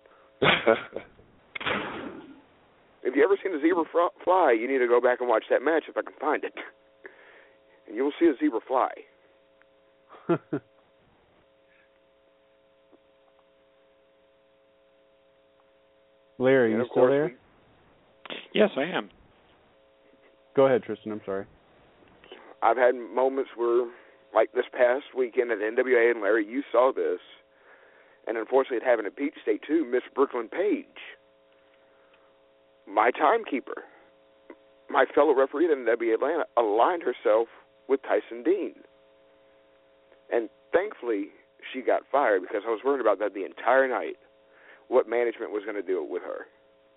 If you ever seen a zebra fly, you need to go back and watch that match if I can find it. And you will see a zebra fly. Larry, you still there? Yes, I am. Go ahead, Tristan. I'm sorry. I've had moments where, like this past weekend at NWA, and Larry, you saw this, and unfortunately it happened at Peach State too, Miss Brooklyn Page, my timekeeper, my fellow referee at NWA Atlanta, aligned herself with Tyson Dean. And thankfully, she got fired because I was worried about that the entire night, what management was going to do with her.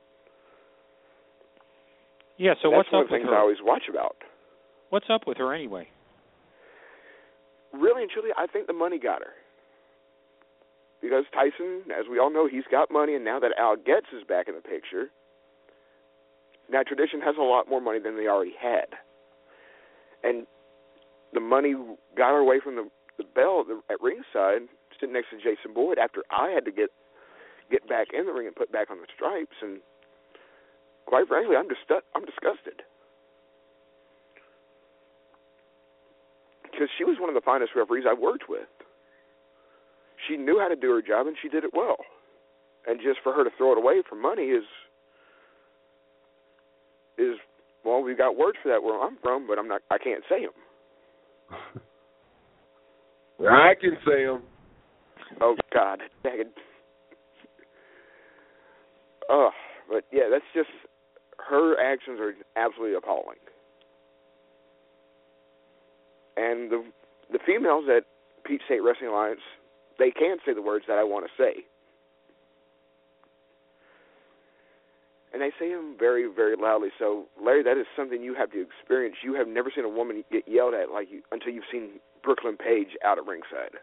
Yeah, so that's what's up with her? That's one of the things I always watch about. What's up with her anyway? Really and truly, I think the money got her. Because Tyson, as we all know, he's got money, and now that Al Getz is back in the picture, now Tradition has a lot more money than they already had. And the money got her away from the bell at ringside, sitting next to Jason Boyd, after I had to get back in the ring and put back on the stripes. And quite frankly, I'm disgusted. Because she was one of the finest referees I worked with. She knew how to do her job, and she did it well. And just for her to throw it away for money is well, we've got words for that where I'm from, but I can't say them. I can say them. Oh, God. Dang it. But, yeah, that's just, her actions are absolutely appalling. And the females at Peach State Wrestling Alliance, they can say the words that I want to say. And they say them very, very loudly. So, Larry, that is something you have to experience. You have never seen a woman get yelled at until you've seen Brooklyn Page out at ringside.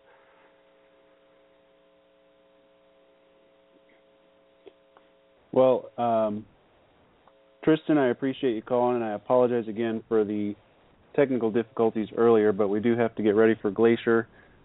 Well, Tristan, I appreciate you calling, and I apologize again for the technical difficulties earlier, but we do have to get ready for Glacier.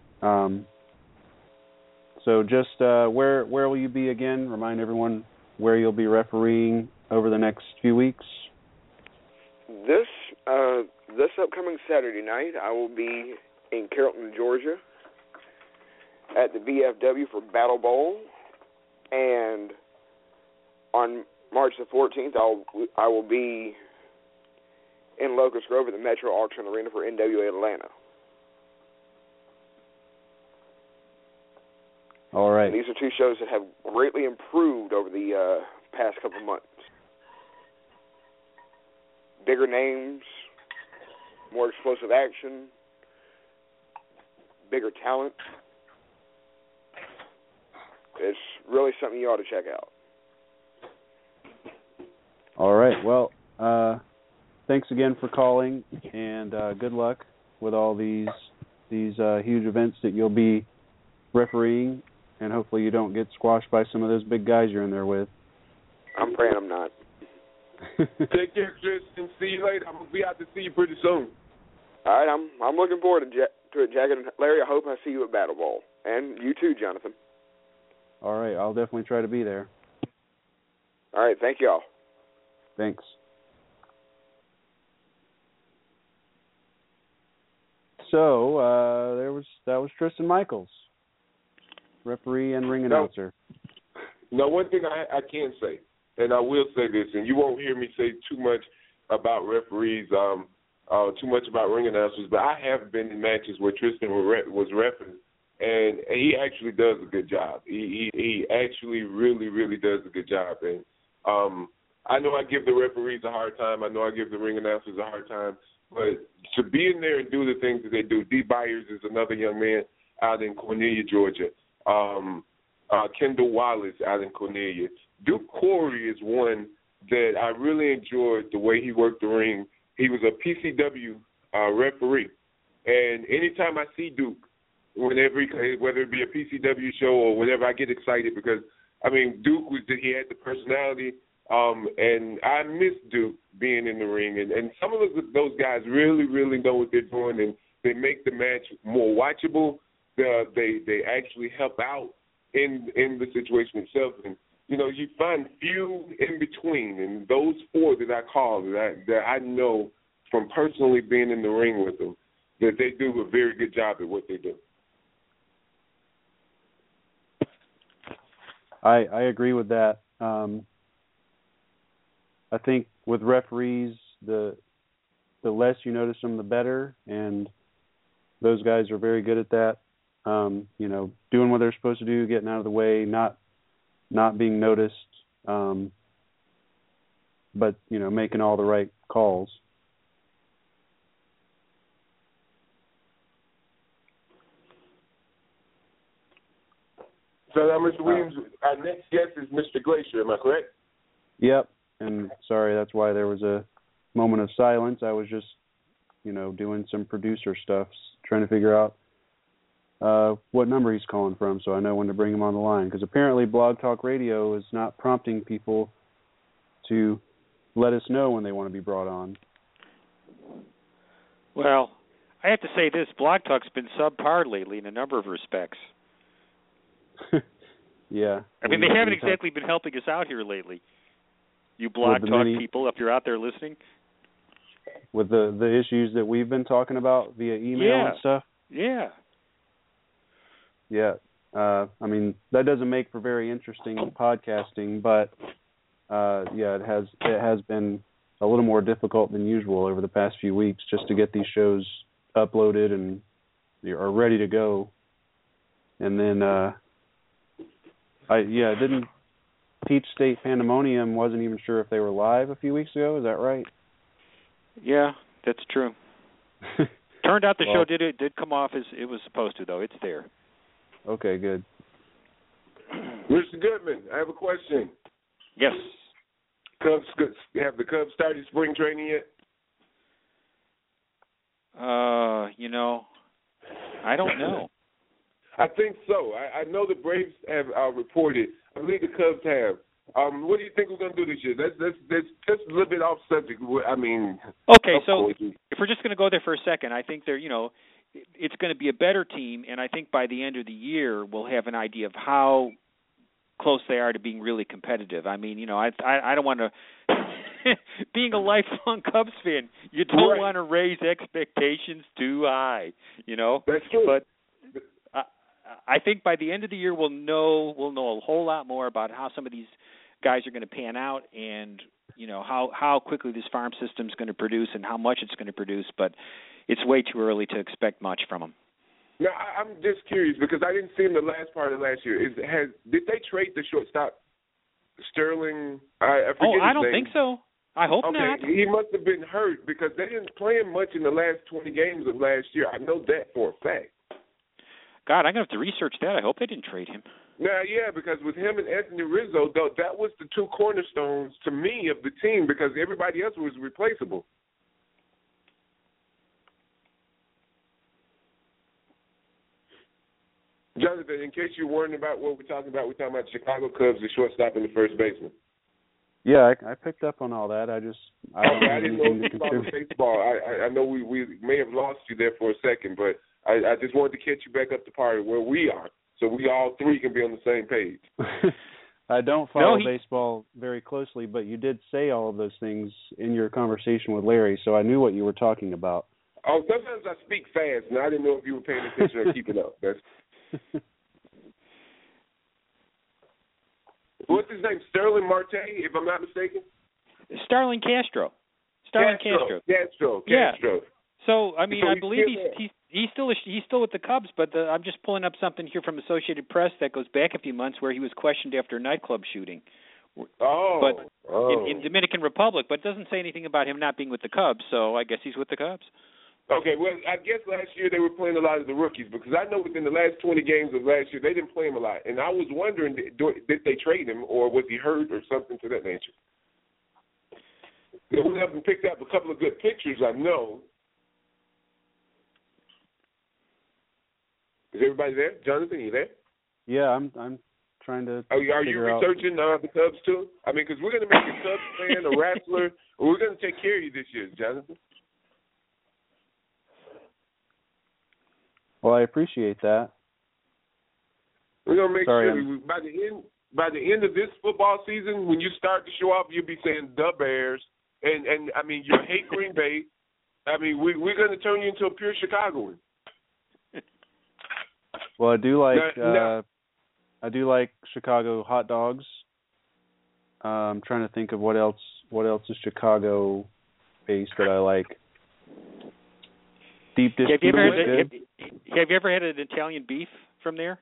So just where will you be again? Remind everyone where you'll be refereeing over the next few weeks. This upcoming Saturday night, I will be in Carrollton, Georgia, at the VFW for Battle Bowl, and on March the 14th, I will be in Locust Grove at the Metro Auction Arena for NWA Atlanta. All right. And these are two shows that have greatly improved over the past couple of months. Bigger names, more explosive action, bigger talent. It's really something you ought to check out. All right. Well, thanks again for calling, and good luck with all these huge events that you'll be refereeing, and hopefully you don't get squashed by some of those big guys you're in there with. I'm praying I'm not. Take care, Tristan. See you later. I'm going to be out to see you pretty soon. All right. I'm looking forward to it, Jack. And Larry, I hope I see you at Battle Bowl. And you too, Jonathan. All right. I'll definitely try to be there. All right. Thank you all. Thanks. So that was Tristan Michaels, referee and ring announcer. Now, one thing I can say, and I will say this, and you won't hear me say too much about referees, too much about ring announcers, but I have been in matches where Tristan was reffing, and he actually does a good job. He actually really, really does a good job. And I know I give the referees a hard time. I know I give the ring announcers a hard time. But to be in there and do the things that they do, Dee Byers is another young man out in Cornelia, Georgia. Kendall Wallace out in Cornelia. Duke Corey is one that I really enjoyed the way he worked the ring. He was a PCW referee. And anytime I see Duke, whenever whether it be a PCW show or whenever I get excited because, I mean, Duke he had the personality, and I miss Duke being in the ring. And some of those guys really, really know what they're doing, and they make the match more watchable. They actually help out in the situation itself. And, you know, you find few in between, and those four that I call that I know from personally being in the ring with them, that they do a very good job at what they do. I agree with that. I think with referees, the less you notice them, the better, and those guys are very good at that. You know, doing what they're supposed to do, getting out of the way, not being noticed, but, you know, making all the right calls. So now, Mr. Williams, our next guest is Mr. Glacier, am I correct? Yep, and sorry, that's why there was a moment of silence. I was just, you know, doing some producer stuff, trying to figure out what number he's calling from so I know when to bring him on the line. Because apparently Blog Talk Radio is not prompting people to let us know when they want to be brought on. Well, I have to say this, Blog Talk's been subpar lately in a number of respects. Yeah. I mean, they haven't exactly been helping us out here lately. You Blog Talk people, if you're out there listening. With the issues that we've been talking about via email and stuff? Yeah. Yeah. I mean, that doesn't make for very interesting podcasting, but yeah, it has been a little more difficult than usual over the past few weeks just to get these shows uploaded and are ready to go. And then didn't Peach State Pandemonium wasn't even sure if they were live a few weeks ago. Is that right? Yeah, that's true. Turned out the show did come off as it was supposed to, though. It's there. Okay, good. Mr. Goodman, I have a question. Yes. Have the Cubs started spring training yet? You know, I don't know. I think so. I know the Braves have reported. I believe the Cubs have. What do you think we're going to do this year? That's just a little bit off subject. I mean, okay, so if we're just going to go there for a second, I think it's going to be a better team, and I think by the end of the year we'll have an idea of how close they are to being really competitive. I mean, you know, I don't want to. Being a lifelong Cubs fan, you don't want to raise expectations too high. You know, that's true. But I think by the end of the year we'll know a whole lot more about how some of these guys are going to pan out, and you know how quickly this farm system is going to produce and how much it's going to produce. But it's way too early to expect much from them. Now I'm just curious because I didn't see him the last part of last year. Did they trade the shortstop Sterling? I forget I his don't name. think so. I hope not. He must have been hurt because they didn't play him much in the last 20 games of last year. I know that for a fact. God, I'm going to have to research that. I hope they didn't trade him. Now, yeah, because with him and Anthony Rizzo, though, that was the two cornerstones to me of the team because everybody else was replaceable. Jonathan, in case you're wondering about what we're talking about Chicago Cubs, the shortstop and the first baseman. Yeah, I picked up on all that. I didn't know if you follow baseball. I know we may have lost you there for a second, but I just wanted to catch you back up to par where we are, so we all three can be on the same page. I don't follow baseball very closely, but you did say all of those things in your conversation with Larry, so I knew what you were talking about. Oh, sometimes I speak fast, and I didn't know if you were paying attention or keeping up. What's his name? Sterling Marte, if I'm not mistaken? Starlin Castro. Castro. Yeah. So, I mean, so I believe he's still with the Cubs, but I'm just pulling up something here from Associated Press that goes back a few months where he was questioned after a nightclub shooting. In Dominican Republic, but it doesn't say anything about him not being with the Cubs, so I guess he's with the Cubs. Okay, well, I guess last year they were playing a lot of the rookies because I know within the last 20 games of last year they didn't play him a lot. And I was wondering, did they trade him or was he hurt or something to that nature? They went up and picked up a couple of good pictures, I know. Is everybody there? Jonathan, you there? Yeah, I'm trying to. Are you figure researching the Cubs too? I mean, because we're going to make a Cubs fan, a wrestler, and we're going to take care of you this year, Jonathan. Well, I appreciate that. We're going to make Sorry, sure by the end of this football season, when you start to show off, you'll be saying the Bears, and I mean, you hate Green Bay. I mean, we're going to turn you into a pure Chicagoan. Well, I do like Now, I do like Chicago hot dogs. I'm trying to think of what else is Chicago based that I like. Deep dish pizza is good. Have you ever had an Italian beef from there?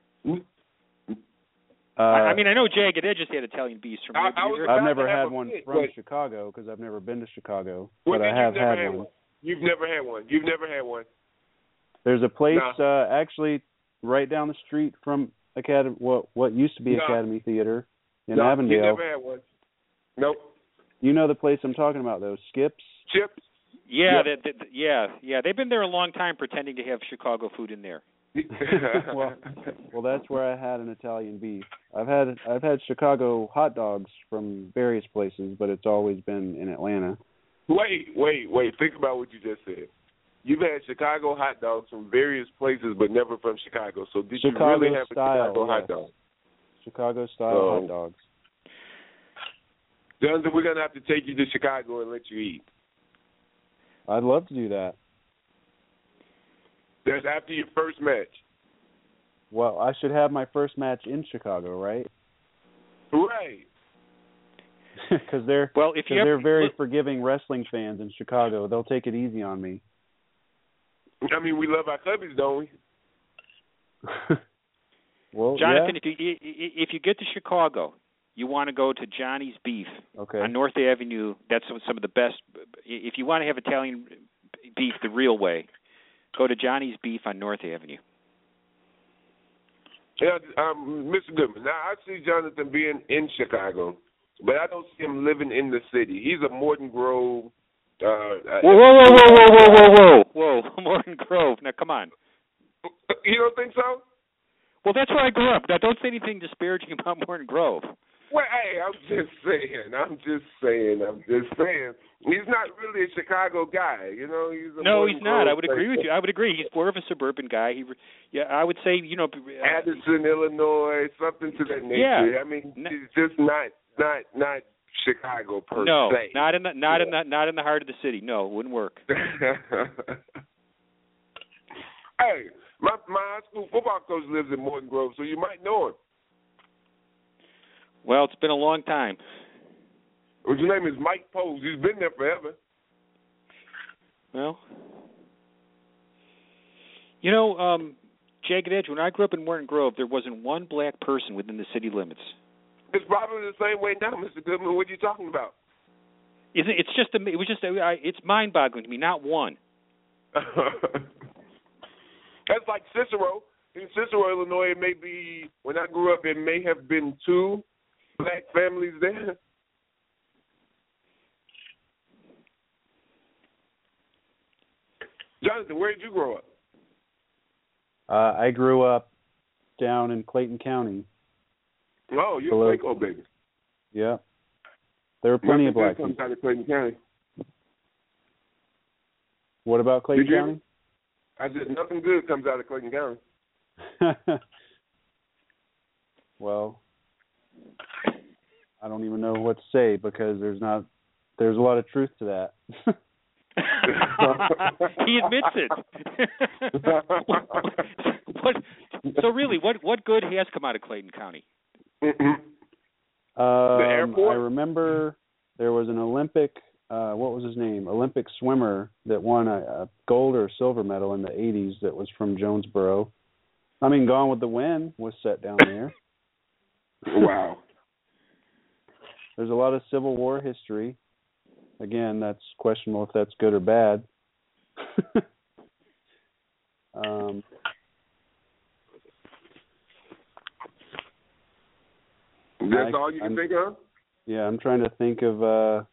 I I know Jagged Edges had Italian beef from there. I've never had one from Chicago because I've never been to Chicago, but I have had one. You've never had one. You've never had one. There's a place actually right down the street from what used to be Academy Theater in Avondale. You never had one. Nope. You know the place I'm talking about, though, Skips? Chips? Yeah, yep. They've been there a long time pretending to have Chicago food in there. well, that's where I had an Italian beef. I've had Chicago hot dogs from various places, but it's always been in Atlanta. Wait. Think about what you just said. You've had Chicago hot dogs from various places, but never from Chicago. So did Chicago you really have style, a Chicago hot dog? Chicago style hot dogs. Jonathan, we're going to have to take you to Chicago and let you eat. I'd love to do that. That's after your first match. Well, I should have my first match in Chicago, right? Right. Because they're very forgiving wrestling fans in Chicago. They'll take it easy on me. I mean, we love our Cubbies, don't we? Well, Jonathan, if you get to Chicago, you want to go to Johnny's Beef on North Avenue. That's some of the best. If you want to have Italian beef the real way, go to Johnny's Beef on North Avenue. Yeah, Mr. Goodman. Now, I see Jonathan being in Chicago, but I don't see him living in the city. He's a Morton Grove. Whoa, Morton Grove. Now, come on. You don't think so? Well, that's where I grew up. Now, don't say anything disparaging about Morton Grove. Well, hey, I'm just saying. He's not really a Chicago guy, you know. He's not. I would agree with you. I would agree. He's more of a suburban guy. I would say, Addison, Illinois, something to that nature. Yeah. I mean, it's just not Chicago per se. No, not in the heart of the city. No, it wouldn't work. Hey, my high school football coach lives in Morton Grove, so you might know him. Well, it's been a long time. His name is Mike Pose. He's been there forever. Well, Jagged Edge, when I grew up in Morton Grove, there wasn't one black person within the city limits. It's probably the same way now, Mr. Goodman. What are you talking about? It's mind-boggling to me. Not one. That's like Cicero. In Cicero, Illinois, when I grew up, it may have been 2 black families there. Jonathan, where did you grow up? I grew up down in Clayton County. Oh, you're a Clayco baby. Yeah. There are plenty of black people. Comes out of Clayton County. What about Clayton County? I said nothing good comes out of Clayton County. Well, I don't even know what to say because there's a lot of truth to that. He admits it. So really, what good has come out of Clayton County? The airport? I remember there was an Olympic, what was his name? Olympic swimmer that won a gold or silver medal in the 80s that was from Jonesboro. I mean, Gone with the Wind was set down there. Wow. There's a lot of Civil War history. Again, that's questionable if that's good or bad. That's all you can think of? Yeah, I'm trying to think of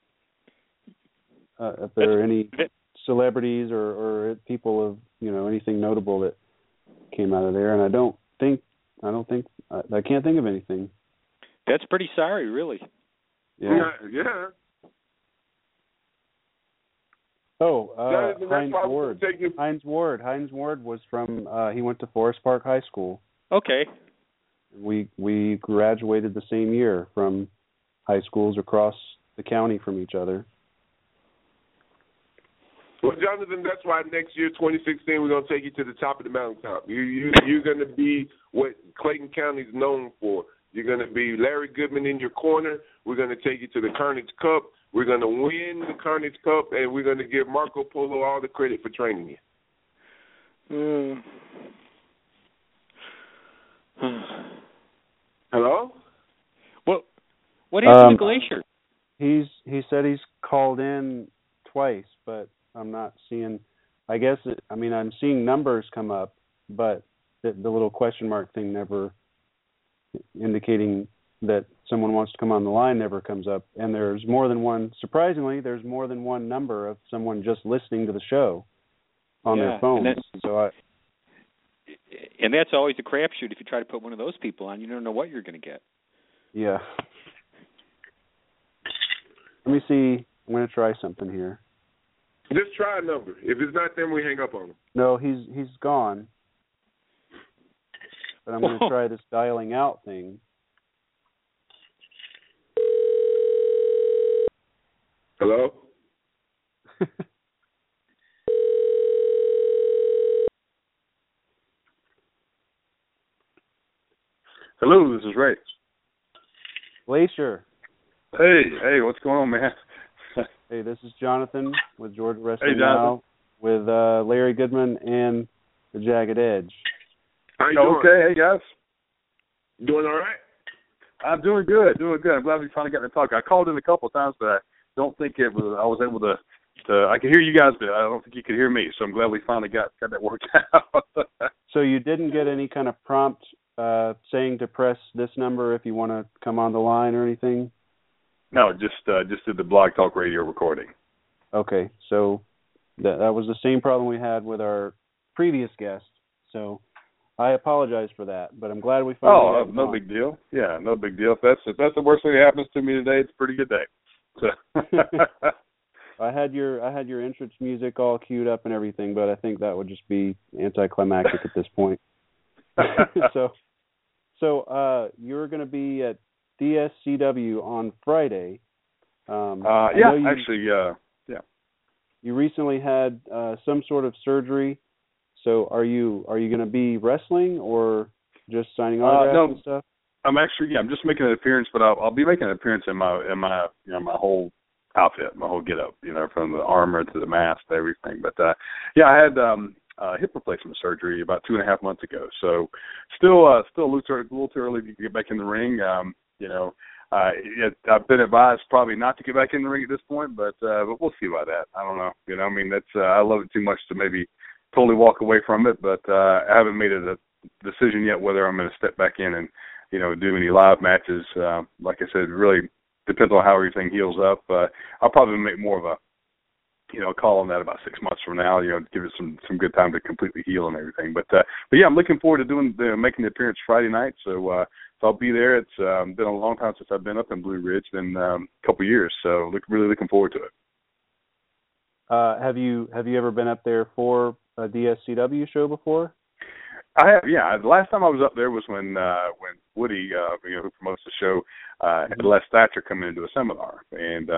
if there are any celebrities or people of anything notable that came out of there, and I can't think of anything. That's pretty sorry, really. Yeah. Oh, Hines Ward. Hines Ward was from. He went to Forest Park High School. Okay. We graduated the same year from high schools across the county from each other. Well, Jonathan, that's why next year, 2016, we're going to take you to the top of the mountaintop. You're going to be what Clayton County is known for. You're going to be Larry Goodman in your corner. We're going to take you to the Carnage Cup. We're going to win the Carnage Cup, and we're going to give Marco Polo all the credit for training you. Hello? What happened to Glacier? He said he's called in twice, but I'm not seeing. I'm seeing numbers come up, but the little question mark thing never indicating that someone wants to come on the line never comes up. And there's more than one. Surprisingly, there's more than one number of someone just listening to the show on their phone. And that's always a crapshoot. If you try to put one of those people on, you don't know what you're going to get. Yeah. Let me see. I'm going to try something here. Just try a number. If it's not them, we hang up on him. No, he's gone. But I'm going to try this dialing out thing. Hello? Hello, this is Ray. Glacier. Hey, what's going on, man? Hey, this is Jonathan with Georgia Wrestling Hey, Jonathan. Now with Larry Goodman and the Jagged Edge. How you doing? Okay, hey guys. Doing all right? I'm doing good. I'm glad we finally got to talk. I called in a couple of times, but I don't think I was able to. I could hear you guys, but I don't think you could hear me. So I'm glad we finally got that worked out. So you didn't get any kind of prompt saying to press this number if you want to come on the line or anything? No, just did the Blog Talk Radio recording. Okay, so that was the same problem we had with our previous guest. So I apologize for that, but I'm glad we finally got no big deal. Yeah, no big deal. If that's the worst thing that happens to me today, it's a pretty good day. So. I had your entrance music all queued up and everything, but I think that would just be anticlimactic at this point. So you're going to be at DSCW on Friday. Yeah. You recently had some sort of surgery. So are you going to be wrestling or just signing autographs and stuff? I'm just making an appearance, but I'll be making an appearance in my my whole outfit, my whole get up, from the armor to the mask to everything. But I had hip replacement surgery about 2.5 months ago. So still a little too early to get back in the ring. I've been advised probably not to get back in the ring at this point, but we'll see about that. I don't know. That's I love it too much to maybe totally walk away from it, but I haven't made a decision yet whether I'm going to step back in and do any live matches. Like I said, it really depends on how everything heals up. I'll probably make more of a call on that about 6 months from now. Give it some good time to completely heal and everything. But yeah, I'm looking forward to making the appearance Friday night. So I'll be there. It's been a long time since I've been up in Blue Ridge, been a couple of years. So really looking forward to it. Have you ever been up there for a DSCW show before? I have, yeah. The last time I was up there was when Woody, who promotes the show, had Les Thatcher come in and do a seminar, and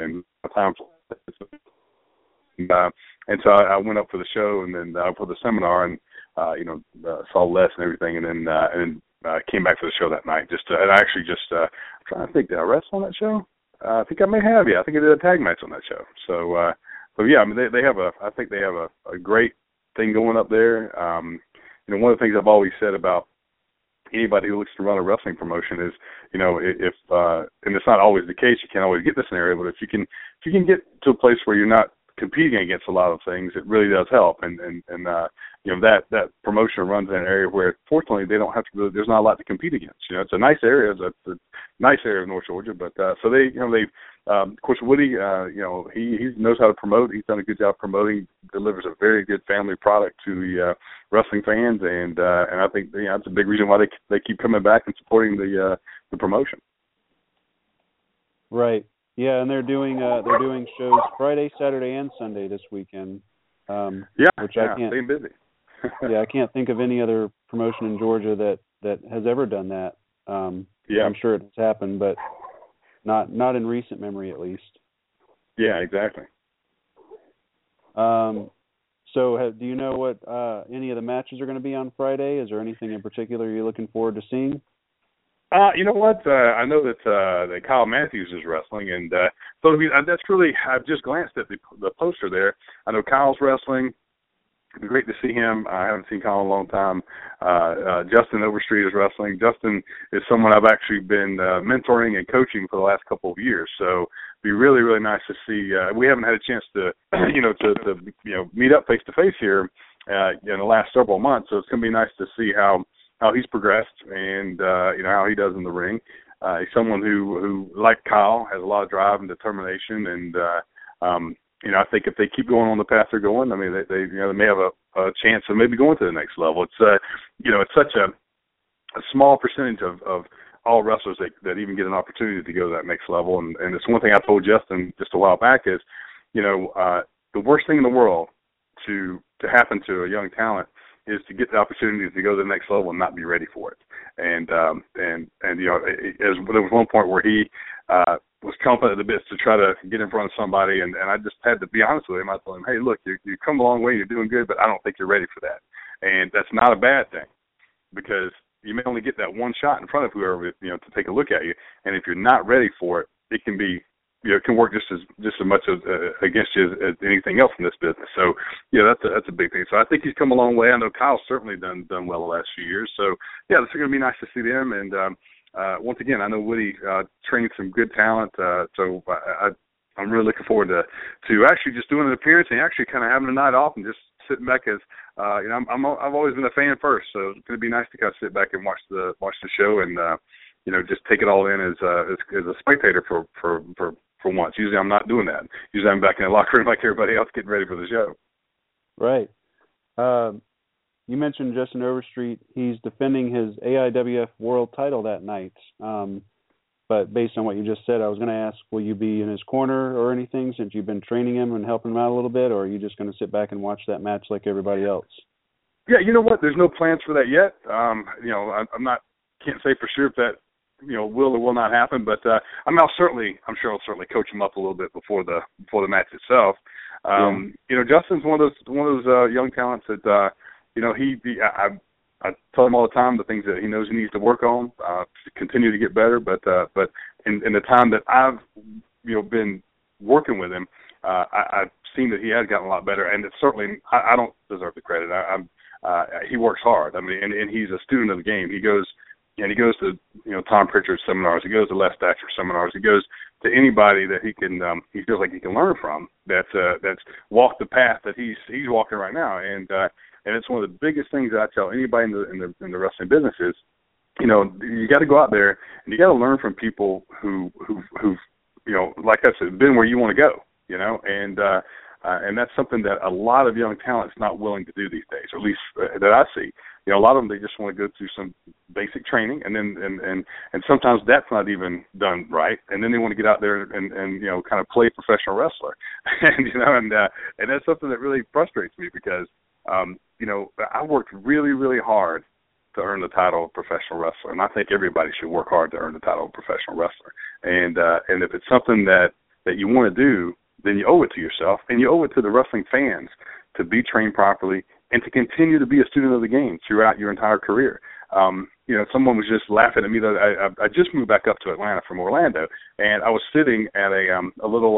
and so I went up for the show and then for the seminar and saw Les and everything, and then came back for the show that night. And I actually I'm trying to think, did I wrestle on that show? I think I may have. Yeah, I think I did a tag match on that show. So yeah, I mean they have I think they have a great thing going up there. One of the things I've always said about anybody who looks to run a wrestling promotion is, if and it's not always the case, you can't always get this scenario, but if you can get to a place where you're not competing against a lot of things, it really does help. And that promotion runs in an area where, fortunately, they don't have to. There's not a lot to compete against. It's a nice area. It's a nice area of North Georgia, but so they, of course, Woody, he knows how to promote. He's done a good job promoting. Delivers a very good family product to the wrestling fans, and I think that's a big reason why they keep coming back and supporting the promotion. Right. Yeah, and they're doing shows Friday, Saturday, and Sunday this weekend. Which I can't. Staying busy. Yeah, I can't think of any other promotion in Georgia that has ever done that. I'm sure it's happened, but not in recent memory, at least. Yeah, exactly. So, do you know what any of the matches are going to be on Friday? Is there anything in particular you're looking forward to seeing? You know what? I know that Kyle Matthews is wrestling, and so that's really. I've just glanced at the poster there. I know Kyle's wrestling. It'd be great to see him. I haven't seen Kyle in a long time. Justin Overstreet is wrestling. Justin is someone I've actually been mentoring and coaching for the last couple of years. So it'd be really, really nice to see. We haven't had a chance to, to meet up face to face here in the last several months. So it's going to be nice to see how he's progressed and how he does in the ring. He's someone who, like Kyle, has a lot of drive and determination, and I think if they keep going on the path they're going, I mean, they may have a chance of maybe going to the next level. It's it's such a small percentage of all wrestlers that even get an opportunity to go to that next level. And it's one thing I told Justin just a while back is, the worst thing in the world to happen to a young talent is to get the opportunity to go to the next level and not be ready for it. And there was one point where he was chomping at the bits to try to get in front of somebody, and I just had to be honest with him. I told him, hey, look, you come a long way, you're doing good, but I don't think you're ready for that. And that's not a bad thing, because you may only get that one shot in front of whoever, to take a look at you. And if you're not ready for it, it can be, it can work just as much as against you as anything else in this business. So, that's a big thing. So I think he's come a long way. I know Kyle's certainly done well the last few years. So, it's going to be nice to see them. And once again, I know Woody trained some good talent. So I'm really looking forward to actually just doing an appearance and actually kind of having a night off and just sitting back as I've always been a fan first. So it's going to be nice to kind of sit back and watch the show and just take it all in as a spectator for once. Usually I'm not doing that. Usually I'm back in the locker room like everybody else getting ready for the show. Right. You mentioned Justin Overstreet. He's defending his AIWF World title that night. But based on what you just said, I was going to ask, will you be in his corner or anything since you've been training him and helping him out a little bit, or are you just going to sit back and watch that match like everybody else? Yeah, you know what? There's no plans for that yet. Can't say for sure if that will or will not happen, but I'm sure I'll certainly coach him up a little bit before the match itself. Justin's one of those young talents that I tell him all the time the things that he knows he needs to work on to continue to get better. But in the time that I've been working with him, I've seen that he has gotten a lot better, and it's certainly I don't deserve the credit. He works hard. I mean, and he's a student of the game. He goes to Tom Pritchard seminars. He goes to Les Thatcher seminars. He goes to anybody that he feels like he can learn from. That's walked the path that he's walking right now. And it's one of the biggest things that I tell anybody in the wrestling business is, you got to go out there and you got to learn from people who've like I said, been where you want to go. And that's something that a lot of young talent's not willing to do these days, or at least that I see. A lot of them, they just want to go through some basic training, and then and sometimes that's not even done right, and then they want to get out there and kind of play professional wrestler, and that's something that really frustrates me because I worked really, really hard to earn the title of professional wrestler, and I think everybody should work hard to earn the title of professional wrestler. And if it's something that you want to do, then you owe it to yourself, and you owe it to the wrestling fans to be trained properly and to continue to be a student of the game throughout your entire career. Someone was just laughing at me that I just moved back up to Atlanta from Orlando, and I was sitting at a little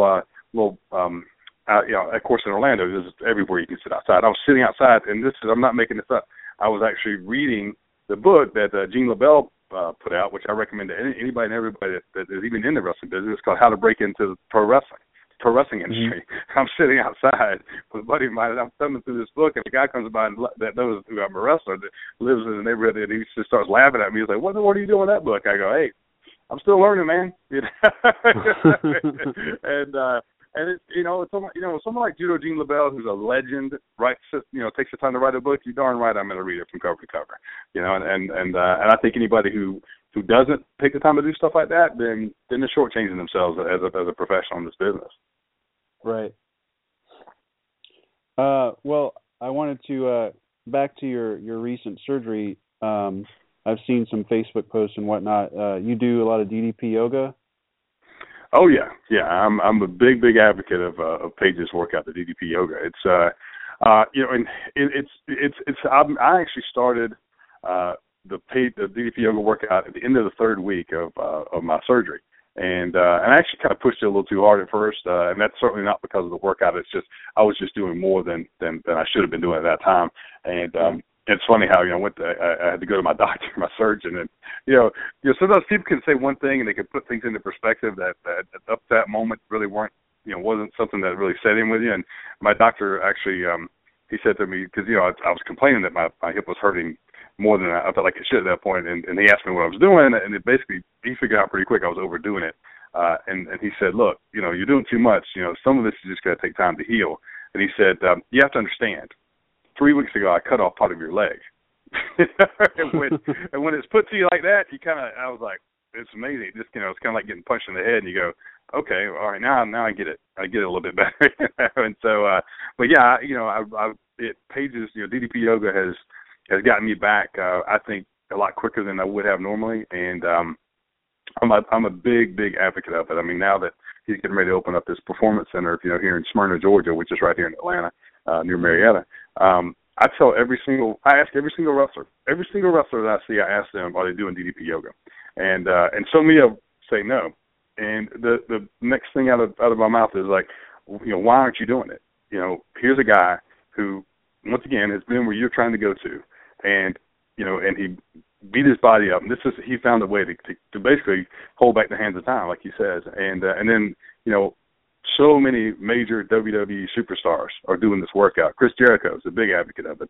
of course in Orlando, there's everywhere you can sit outside. I was sitting outside, and I'm not making this up. I was actually reading the book that Gene LaBelle put out, which I recommend to anybody and everybody that is even in the wrestling business. It's called How to Break Into Pro Wrestling. pro wrestling industry. I'm sitting outside with a buddy of mine, and I'm thumbing through this book, and a guy comes by that knows who I'm a wrestler that lives in the neighborhood, and he just starts laughing at me. He's like, what are you doing with that book? I go, hey, I'm still learning, man. And it's, someone like Judo Gene LaBelle, who's a legend, takes the time to write a book. You're darn right I'm going to read it from cover to cover. And I think anybody who doesn't take the time to do stuff like that, then they're shortchanging themselves as a professional in this business. Right. Well, I wanted to back to your recent surgery. I've seen some Facebook posts and whatnot. You do a lot of DDP yoga. Oh yeah. I'm a big advocate of Paige's workout, the DDP yoga. It's and I actually started the DDP yoga workout at the end of the third week of my surgery, and I actually kind of pushed it a little too hard at first, and that's certainly not because of the workout. It's just I was just doing more than I should have been doing at that time, and it's funny how I had to go to my doctor, my surgeon, and sometimes people can say one thing and they can put things into perspective that up to that moment really wasn't something that really set in with you. And my doctor actually he said to me, because I was complaining that my hip was hurting more than I felt like it should at that point, and he asked me what I was doing, and it basically he figured out pretty quick I was overdoing it, and he said, look, you're doing too much. Some of this is just going to take time to heal. And he said, you have to understand. 3 weeks ago, I cut off part of your leg. and when it's put to you like that, I was like, it's amazing. Just, it's kind of like getting punched in the head, and you go, okay, all right, now I get it. I get it a little bit better. And so, but yeah, Paige's, DDP yoga has gotten me back, I think, a lot quicker than I would have normally. And I'm a big advocate of it. I mean, now that he's getting ready to open up this performance center, here in Smyrna, Georgia, which is right here in Atlanta, near Marietta. I ask every single wrestler that I see, I ask them, are they doing DDP yoga? And so many of them say no. And the next thing out of my mouth is like, why aren't you doing it? Here's a guy who, once again, has been where you're trying to go to, and he beat his body up. And he found a way to basically hold back the hands of time, like he says. And then so many major WWE superstars are doing this workout. Chris Jericho is a big advocate of it.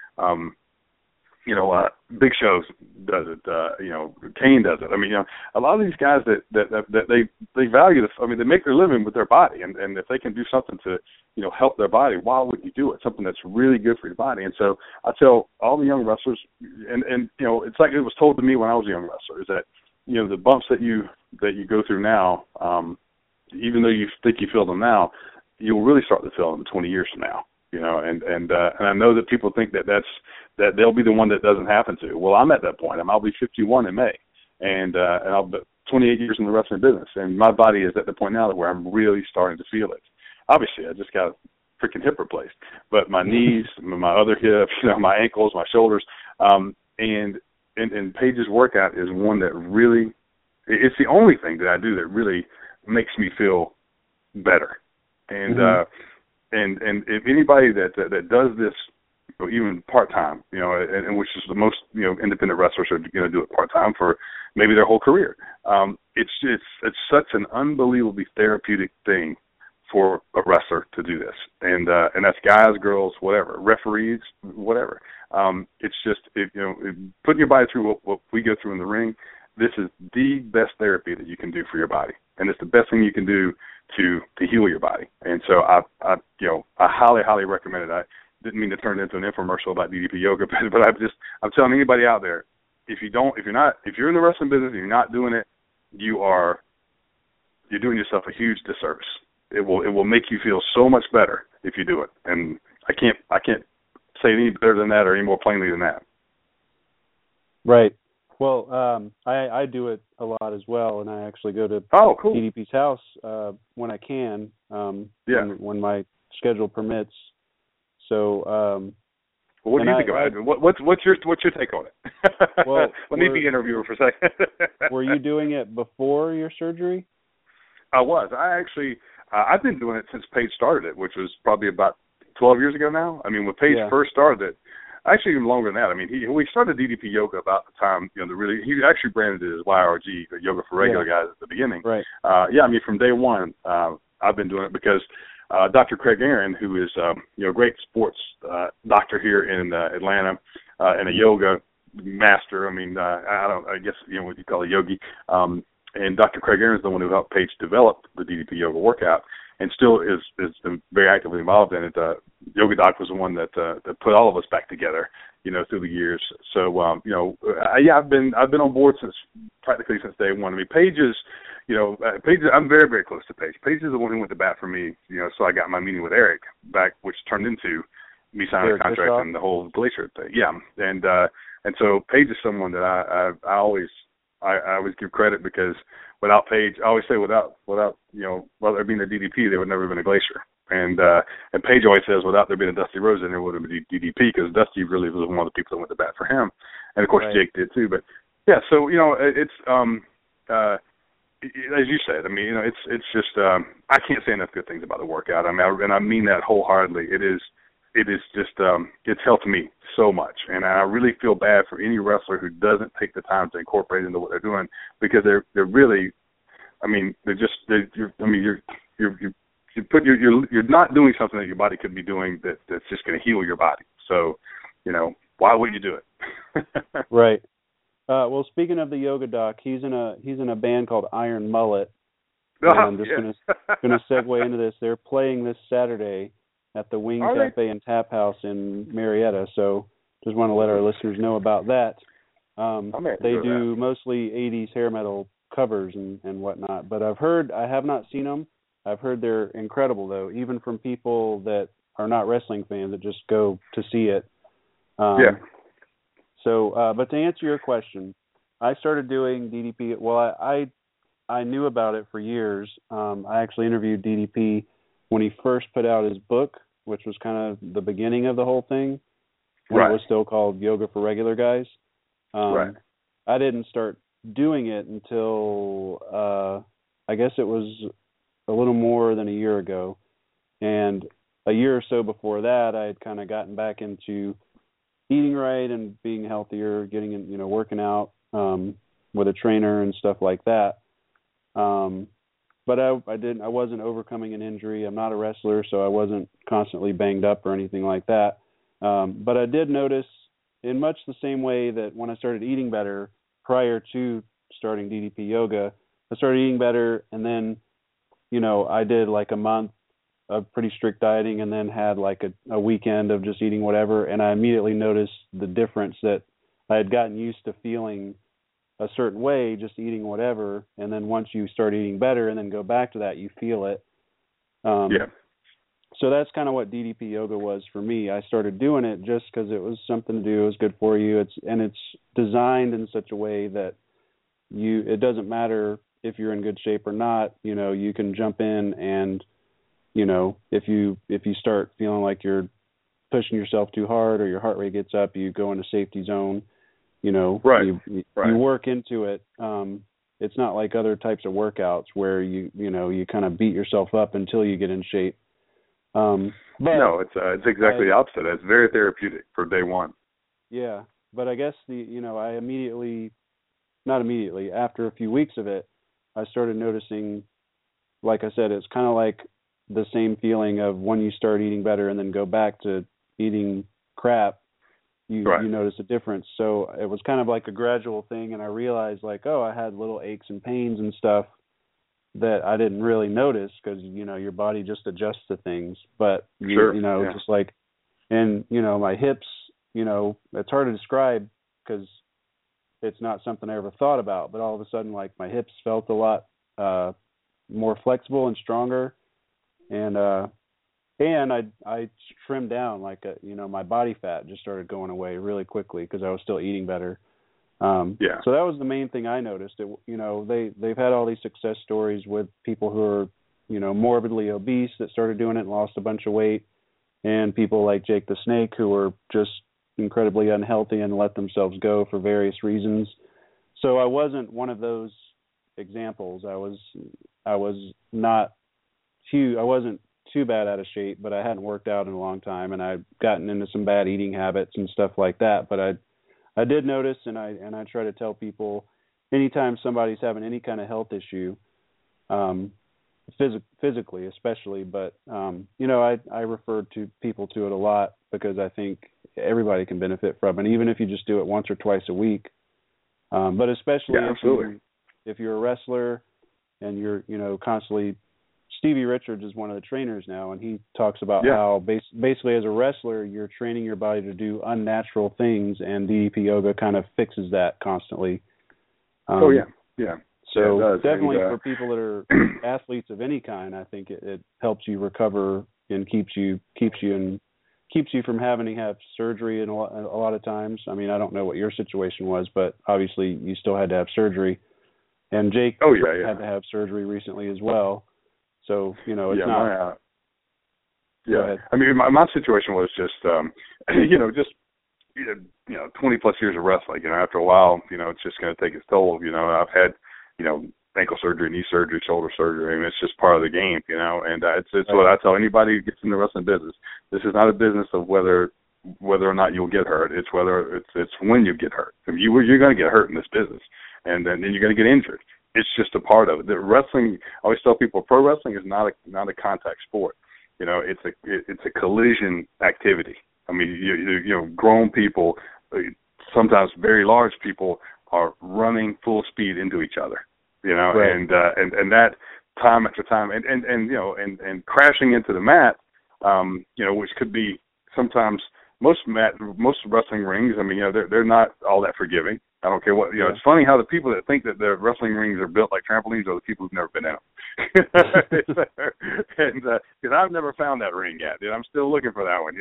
Big Show does it. Kane does it. I mean, a lot of these guys that they value this. I mean, they make their living with their body, and if they can do something to help their body, why would you do it? Something that's really good for your body. And so I tell all the young wrestlers, and it's like it was told to me when I was a young wrestler, is that the bumps that you go through now. Even though you think you feel them now, you'll really start to feel them 20 years from now. And I know that people think that they'll be the one that doesn't happen to. Well, I'm at that point. I'll be 51 in May, and I'll be 28 years in the wrestling business, and my body is at the point now where I'm really starting to feel it. Obviously, I just got a freaking hip replaced, but my knees, my other hips, my ankles, my shoulders, and Paige's workout is one that really, it's the only thing that I do that really makes me feel better. And and if anybody that does this, even part-time, and which is the most independent wrestlers are going to do it part-time for maybe their whole career, it's such an unbelievably therapeutic thing for a wrestler to do this, and that's guys, girls, whatever, referees, whatever. It's just putting your body through what we go through in the ring. This is the best therapy that you can do for your body, and it's the best thing you can do to heal your body. And so I highly recommend it. I didn't mean to turn it into an infomercial about DDP yoga, but I'm telling anybody out there, if you're in the wrestling business and you're not doing it, you're doing yourself a huge disservice. It will make you feel so much better if you do it. And I can't say any better than that or any more plainly than that. Right. Well, I do it a lot as well, and I actually go to cool. DDP's house when I can, when my schedule permits. So, well, what do you think about it? What's your take on it? Well, let me be interviewer for a second. Were you doing it before your surgery? I was. I actually I've been doing it since Paige started it, which was probably about 12 years ago now. I mean, when Paige first started it. Actually, even longer than that. I mean, we started DDP Yoga about the time, he actually branded it as YRG, Yoga for Regular Guys, at the beginning. Right. I mean, from day one, I've been doing it because Dr. Craig Aaron, who is a great sports doctor here in Atlanta, and a yoga master. I guess what you call a yogi. And Dr. Craig Aaron is the one who helped Paige develop the DDP yoga workout, and still is very actively involved in it. Yoga Doc was the one that put all of us back together, through the years. So, I've been on board practically since day one. Paige is, Paige, I'm very, very close to Paige. Paige is the one who went to bat for me, so I got my meeting with Eric back, which turned into me signing a contract and the whole Glacier thing. Yeah, and so Paige is someone that I always give credit, because without Paige, I always say without there being a DDP, there would never have been a Glacier. And Paige always says without there being a Dusty Rose, there would have been a DDP, because Dusty really was one of the people that went to bat for him, and of course Jake did too. But yeah, so it's as you said, it's just I can't say enough good things about the workout. And I mean that wholeheartedly. It is just it's helped me so much, and I really feel bad for any wrestler who doesn't take the time to incorporate it into what they're doing, because they're really, you're not doing something that your body could be doing that's just going to heal your body. So, why would you do it? Right. Well, speaking of the Yoga Doc, he's in a band called Iron Mullet. And I'm just going to segue into this. They're playing this Saturday at the Wing Cafe and Tap House in Marietta. So just want to let our listeners know about that. They do mostly 80s hair metal covers and whatnot. But I have not seen them. I've heard they're incredible, though, even from people that are not wrestling fans that just go to see it. So, but to answer your question, I started doing DDP. Well, I knew about it for years. I actually interviewed DDP when he first put out his book, which was kind of the beginning of the whole thing, when it was still called Yoga for Regular Guys. I didn't start doing it until I guess it was a little more than a year ago. And a year or so before that, I had kind of gotten back into eating right and being healthier, getting in, working out with a trainer and stuff like that. But I wasn't overcoming an injury. I'm not a wrestler, so I wasn't constantly banged up or anything like that. But I did notice, in much the same way that when I started eating better prior to starting DDP Yoga, I started eating better, and then, I did like a month of pretty strict dieting, and then had like a weekend of just eating whatever, and I immediately noticed the difference that I had gotten used to feeling a certain way, just eating whatever, and then once you start eating better and then go back to that, you feel it. So that's kind of what DDP Yoga was for me. I started doing it just because it was something to do. It was good for you. It's designed in such a way that it doesn't matter if you're in good shape or not. You can jump in and, if you start feeling like you're pushing yourself too hard or your heart rate gets up, you go into safety zone. You work into it. It's not like other types of workouts where you kind of beat yourself up until you get in shape. But no, it's exactly the opposite. It's very therapeutic for day one. Yeah, but I guess after a few weeks of it, I started noticing, like I said, it's kind of like the same feeling of when you start eating better and then go back to eating crap. You notice a difference. So it was kind of like a gradual thing, and I realized I had little aches and pains and stuff that I didn't really notice because, your body just adjusts to things. But, just like, and, my hips, it's hard to describe because it's not something I ever thought about, but all of a sudden, my hips felt a lot more flexible and stronger. And I trimmed down my body fat just started going away really quickly because I was still eating better. So that was the main thing I noticed. They've had all these success stories with people who are, morbidly obese that started doing it and lost a bunch of weight, and people like Jake the Snake who were just incredibly unhealthy and let themselves go for various reasons. So I wasn't one of those examples. I wasn't too bad out of shape, but I hadn't worked out in a long time, and I'd gotten into some bad eating habits and stuff like that. But I did notice, and I try to tell people, anytime somebody's having any kind of health issue, physically especially, but I refer to people to it a lot because I think everybody can benefit from it, even if you just do it once or twice a week. But especially if you're a wrestler and you're constantly. Stevie Richards is one of the trainers now, and he talks about how basically as a wrestler you're training your body to do unnatural things, and DDP yoga kind of fixes that constantly. So definitely for people that are athletes of any kind, I think it helps you recover and keeps you from having to have surgery a lot of times. I mean, I don't know what your situation was, but obviously you still had to have surgery, and Jake had to have surgery recently as well. So it's not. I mean, my situation was just 20 plus years of wrestling. After a while, it's just going to take its toll. I've had ankle surgery, knee surgery, shoulder surgery. I mean, it's just part of the game. And it's what I tell anybody who gets in the wrestling business. This is not a business of whether or not you'll get hurt. It's whether it's when you get hurt. I mean, you're going to get hurt in this business, and then you're going to get injured. It's just a part of it. The wrestling, I always tell people, pro wrestling is not a contact sport. It's a collision activity. I mean, grown people, sometimes very large people, are running full speed into each other. Right. And that time after time, and crashing into the mat, which could be sometimes most wrestling rings. I mean, they're not all that forgiving. I don't care what, it's funny how the people that think that the wrestling rings are built like trampolines are the people who've never been in them. And because I've never found that ring yet. I'm still looking for that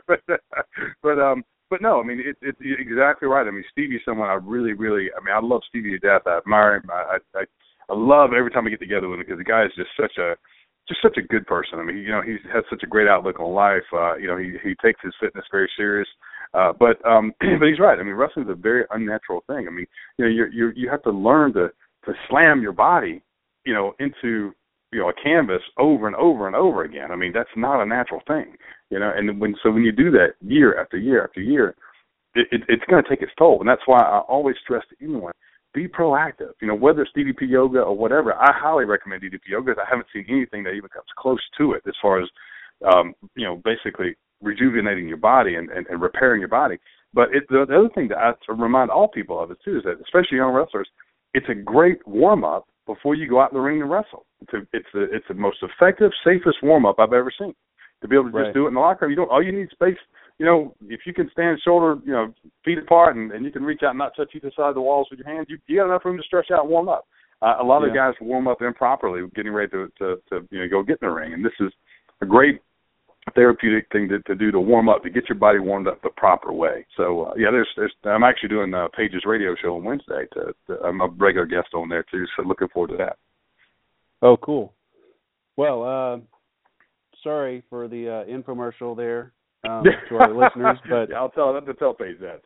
one, But no, I mean, it's exactly right. I mean, Stevie's someone I really, really, I love Stevie to death. I admire him. I love every time I get together with him because the guy is just such a good person. I mean, he has such a great outlook on life. He takes his fitness very serious. But he's right. I mean, wrestling is a very unnatural thing. I mean, you have to learn to slam your body, into a canvas over and over and over again. I mean, that's not a natural thing, And when you do that year after year after year, it's going to take its toll. And that's why I always stress to anyone, be proactive. Whether it's DDP yoga or whatever, I highly recommend DDP yoga. I haven't seen anything that even comes close to it as far as basically rejuvenating your body and repairing your body. But the other thing that I remind all people of it too is that, especially young wrestlers, it's a great warm up before you go out in the ring and wrestle. It's the most effective, safest warm up I've ever seen. To be able to just do it in the locker room, all you need space. If you can stand shoulder, feet apart, and you can reach out and not touch either side of the walls with your hands, you got enough room to stretch out and warm up. A lot of guys warm up improperly, getting ready to go get in the ring, and this is a great therapeutic thing to do to warm up, to get your body warmed up the proper way. So I'm actually doing Paige's radio show on Wednesday. I'm a regular guest on there too, so looking forward to that. Oh, cool. Well, sorry for the infomercial there to our listeners, but I'll have to tell Paige that.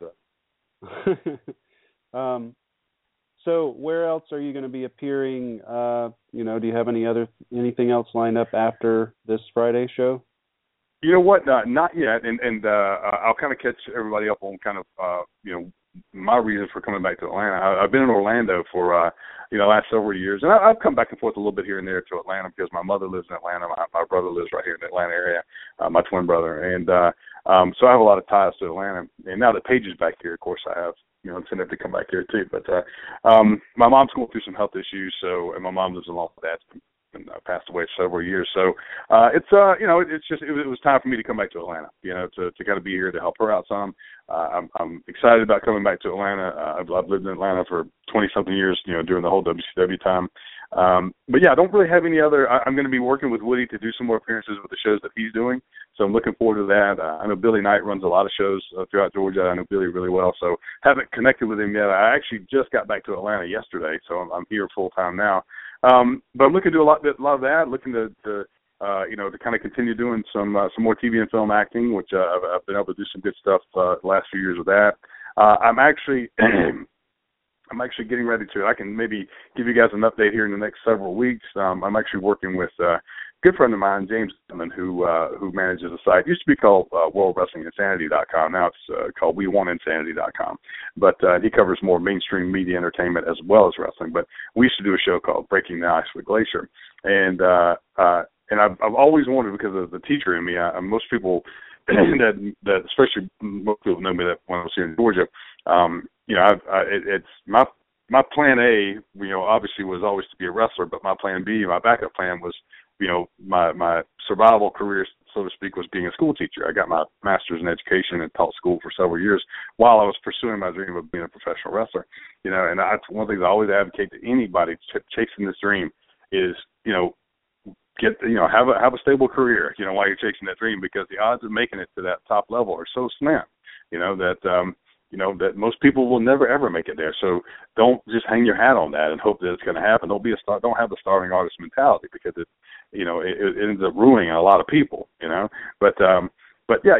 So. So where else are you going to be appearing? Do you have anything else lined up after this Friday show? You know what? Not yet, and I'll kind of catch everybody up on kind of my reasons for coming back to Atlanta. I've been in Orlando for last several years, and I've come back and forth a little bit here and there to Atlanta because my mother lives in Atlanta, my brother lives right here in the Atlanta area, my twin brother, and so I have a lot of ties to Atlanta. And now that Paige is back here, of course, I have incentive to come back here too. But my mom's going through some health issues, and my mom lives along with that. Passed away several years, so it was time for me to come back to Atlanta, to kind of be here to help her out some. I'm excited about coming back to Atlanta. I've lived in Atlanta for 20-something years, during the whole WCW time. But yeah, I don't really have any other. I'm going to be working with Woody to do some more appearances with the shows that he's doing, so I'm looking forward to that. I know Billy Knight runs a lot of shows throughout Georgia. I know Billy really well, so haven't connected with him yet. I actually just got back to Atlanta yesterday, so I'm here full time now. But I'm looking to do a lot of that. Looking to kind of continue doing some more TV and film acting, which I've been able to do some good stuff the last few years with that. I'm actually getting ready to. I can maybe give you guys an update here in the next several weeks. I'm actually working with good friend of mine, James Gutman, who manages a site. It used to be called WorldWrestlingInsanity.com. Now it's called WeWantInsanity.com. But he covers more mainstream media entertainment as well as wrestling. But we used to do a show called Breaking the Ice with Glacier. And I've always wanted, because of the teacher in me, most people that especially most people know me that when I was here in Georgia, it's my plan A, obviously was always to be a wrestler, but my plan B, my backup plan was, my survival career, so to speak, was being a school teacher. I got my master's in education and taught school for several years while I was pursuing my dream of being a professional wrestler. And that's one of the things I always advocate to anybody chasing this dream is, have a stable career, while you're chasing that dream, because the odds of making it to that top level are so slim, that most people will never ever make it there. So don't just hang your hat on that and hope that it's going to happen. Don't have the starving artist mentality, because it ends up ruining a lot of people, But yeah,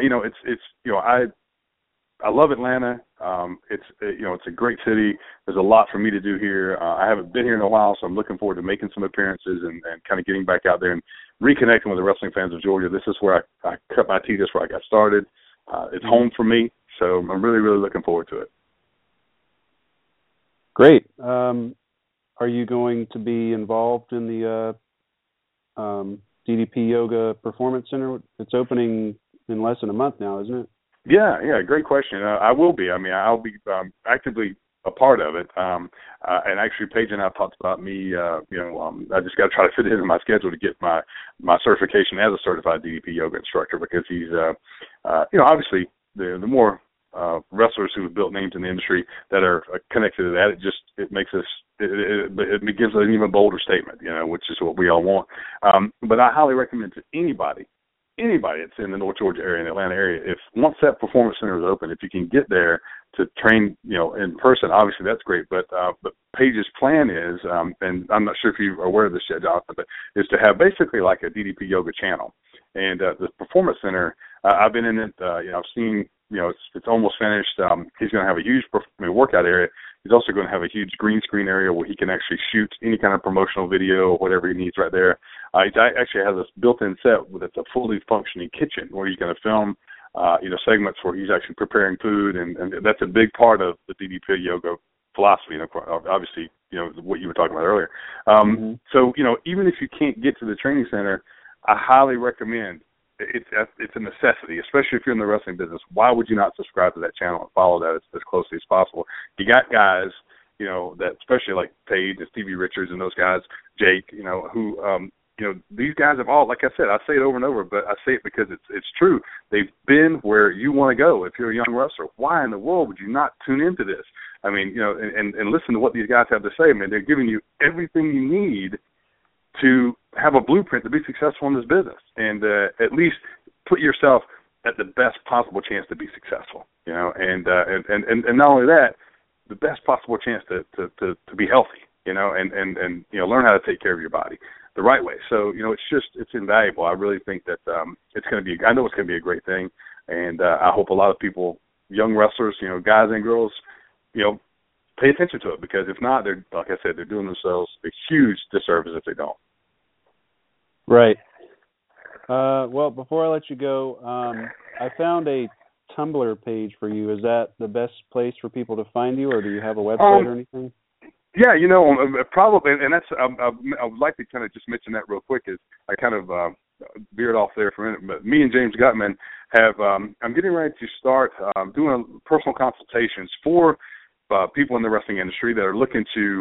I love Atlanta. It's a great city. There's a lot for me to do here. I haven't been here in a while, so I'm looking forward to making some appearances and kind of getting back out there and reconnecting with the wrestling fans of Georgia. This is where I cut my teeth. This is where I got started. It's home for me, so I'm really, really looking forward to it. Great. Are you going to be involved in the DDP Yoga Performance Center? It's opening in less than a month now, isn't it? Yeah, great question. I will be. I mean, I'll be actively a part of it. And actually, Paige and I talked about me. I just got to try to fit it into my schedule to get my certification as a certified DDP yoga instructor, because he's, obviously the more wrestlers who have built names in the industry that are connected to that, it makes us. It gives an even bolder statement, which is what we all want. But I highly recommend to anybody that's in the North Georgia area and Atlanta area, if once that performance center is open, if you can get there to train, in person, obviously that's great. But Paige's plan is, and I'm not sure if you're aware of this yet, Jonathan, but is to have basically like a DDP yoga channel. And the performance center, I've been in it. I've seen, it's almost finished. He's going to have a huge workout area. He's also going to have a huge green screen area where he can actually shoot any kind of promotional video or whatever he needs right there. He actually has this built-in set that's a fully functioning kitchen where he's going to film, segments where he's actually preparing food, and that's a big part of the DDP yoga philosophy. Obviously, what you were talking about earlier. So, even if you can't get to the training center, I highly recommend. It's a necessity, especially if you're in the wrestling business. Why would you not subscribe to that channel and follow that as closely as possible? You got guys, that especially like Paige and Stevie Richards and those guys, Jake, who, these guys have all, like I said, I say it over and over, but I say it because it's true. They've been where you want to go. If you're a young wrestler, why in the world would you not tune into this? I mean, and listen to what these guys have to say. I mean, they're giving you everything you need to have a blueprint to be successful in this business, and at least put yourself at the best possible chance to be successful. And not only that, the best possible chance to be healthy. And learn how to take care of your body the right way. So it's invaluable. I really think that it's going to be. I know it's going to be a great thing, and I hope a lot of people, young wrestlers, guys and girls, pay attention to it, because if not, they're, like I said, they're doing themselves a huge disservice if they don't. Right. Well, before I let you go, I found a Tumblr page for you. Is that the best place for people to find you, or do you have a website or anything? Yeah, probably, and that's I would like to kind of just mention that real quick. Is I kind of veered off there for a minute, but me and James Gutman have I'm getting ready to start doing personal consultations for people in the wrestling industry that are looking to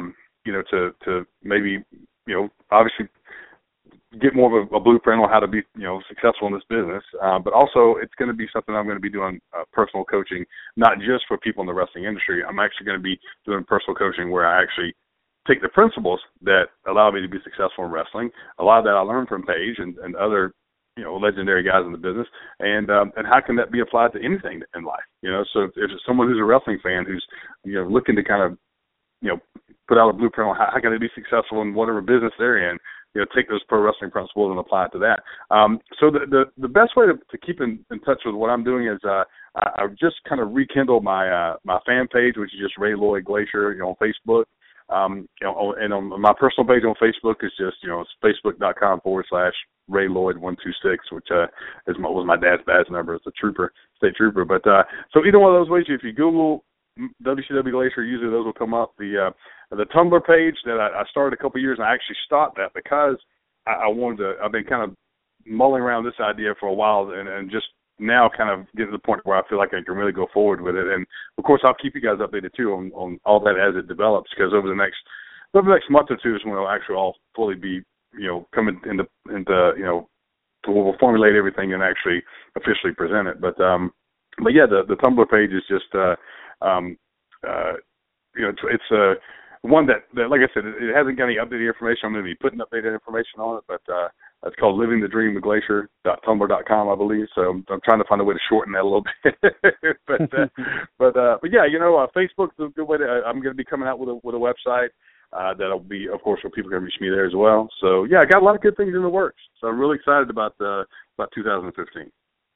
to maybe obviously get more of a blueprint on how to be, successful in this business. But also it's going to be something I'm going to be doing personal coaching, not just for people in the wrestling industry. I'm actually going to be doing personal coaching where I actually take the principles that allow me to be successful in wrestling. A lot of that I learned from Paige and other, legendary guys in the business. And how can that be applied to anything in life? So if it's someone who's a wrestling fan who's, looking to kind of, put out a blueprint on how can they be successful in whatever business they're in, take those pro wrestling principles and apply it to that. So the best way to keep in touch with what I'm doing is I've just kind of rekindled my fan page, which is just Ray Lloyd Glacier, on Facebook. And on my personal page on Facebook is just, it's facebook.com/Ray Lloyd 126, which was my dad's badge number as a state trooper. But so either one of those ways, if you Google WCW Glacier, usually those will come up. The Tumblr page that I started a couple of years, and I actually stopped that because I've been kind of mulling around this idea for a while, and just now kind of getting to the point where I feel like I can really go forward with it. And of course, I'll keep you guys updated too on all that as it develops, because over the next month or two is when it'll actually all fully be, coming into we'll formulate everything and actually officially present it. But yeah, the Tumblr page is just it's one that like I said, it hasn't got any updated information. I'm going to be putting updated information on it, but it's called livingthedreamwithglacier.tumblr.com, I believe. So I'm trying to find a way to shorten that a little bit. but yeah, Facebook's a good way to. I'm going to be coming out with a website that'll be, of course, where people can reach me there as well. So yeah, I got a lot of good things in the works. So I'm really excited about 2015.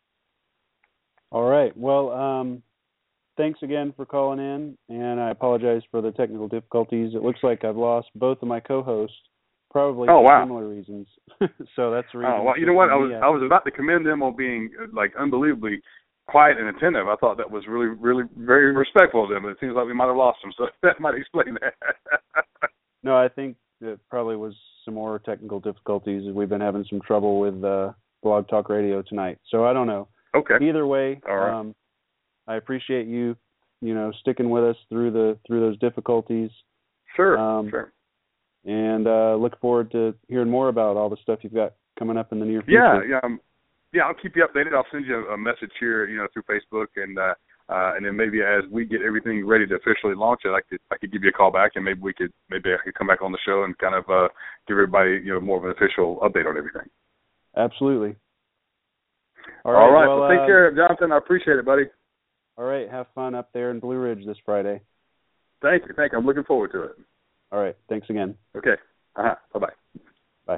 All right. Well, thanks again for calling in, and I apologize for the technical difficulties. It looks like I've lost both of my co-hosts, probably for similar reasons. So that's the reason. Oh, well, you know what? I was about to commend them on being unbelievably quiet and attentive. I thought that was really, really very respectful of them, but it seems like we might have lost them, so that might explain that. No, I think it probably was some more technical difficulties. We've been having some trouble with Blog Talk Radio tonight, so I don't know. Okay. Either way, all right. I appreciate you, sticking with us through those difficulties. Sure, sure. And look forward to hearing more about all the stuff you've got coming up in the near future. Yeah. I'll keep you updated. I'll send you a message here, through Facebook, and then maybe as we get everything ready to officially launch it, I could give you a call back, and maybe I could come back on the show and kind of give everybody more of an official update on everything. Absolutely. All right. Well, take care, Jonathan. I appreciate it, buddy. All right. Have fun up there in Blue Ridge this Friday. Thank you. I'm looking forward to it. All right. Thanks again. Okay. Bye-bye. Bye.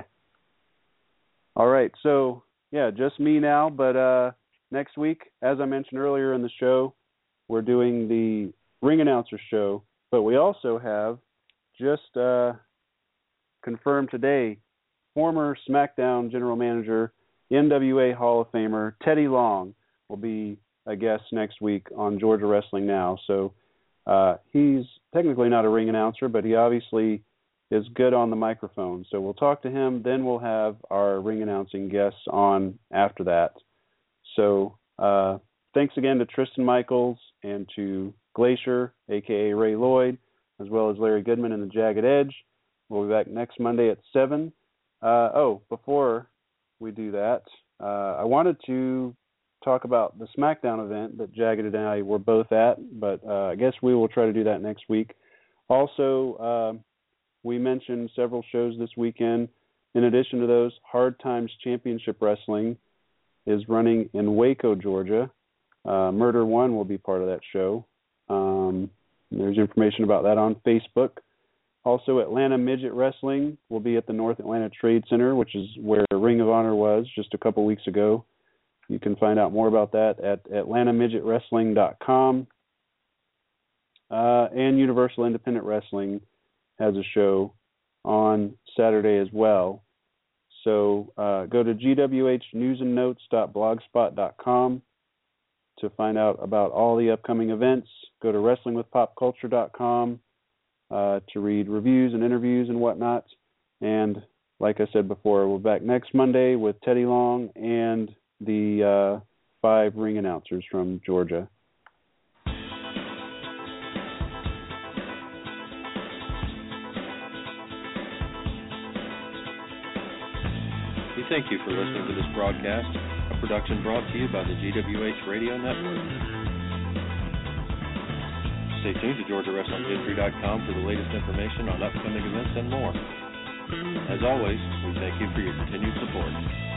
All right. So, yeah, just me now. But next week, as I mentioned earlier in the show, we're doing the ring announcer show. But we also have just confirmed today, former SmackDown general manager, NWA Hall of Famer Teddy Long will be a guest next week on Georgia Wrestling Now. So he's technically not a ring announcer, but he obviously is good on the microphone. So we'll talk to him, then we'll have our ring announcing guests on after that. So thanks again to Tristan Michaels and to Glacier, a.k.a. Ray Lloyd, as well as Larry Goodman and the Jagged Edge. We'll be back next Monday at 7. Before we do that, I wanted to talk about the SmackDown event that Jagged and I were both at, but I guess we will try to do that next week. Also, we mentioned several shows this weekend. In addition to those, Hard Times Championship Wrestling is running in Waco, Georgia. Murder One will be part of that show. There's information about that on Facebook. Also, Atlanta Midget Wrestling will be at the North Atlanta Trade Center, which is where Ring of Honor was just a couple weeks ago. You can find out more about that at atlantamidgetwrestling.com. And Universal Independent Wrestling has a show on Saturday as well. So go to gwhnewsandnotes.blogspot.com to find out about all the upcoming events. Go to wrestlingwithpopculture.com to read reviews and interviews and whatnot. And like I said before, we're back next Monday with Teddy Long and the 5 ring announcers from Georgia. We thank you for listening to this broadcast, a production brought to you by the GWH Radio Network. Stay tuned to GeorgiaWrestlingHistory.com for the latest information on upcoming events and more. As always, we thank you for your continued support.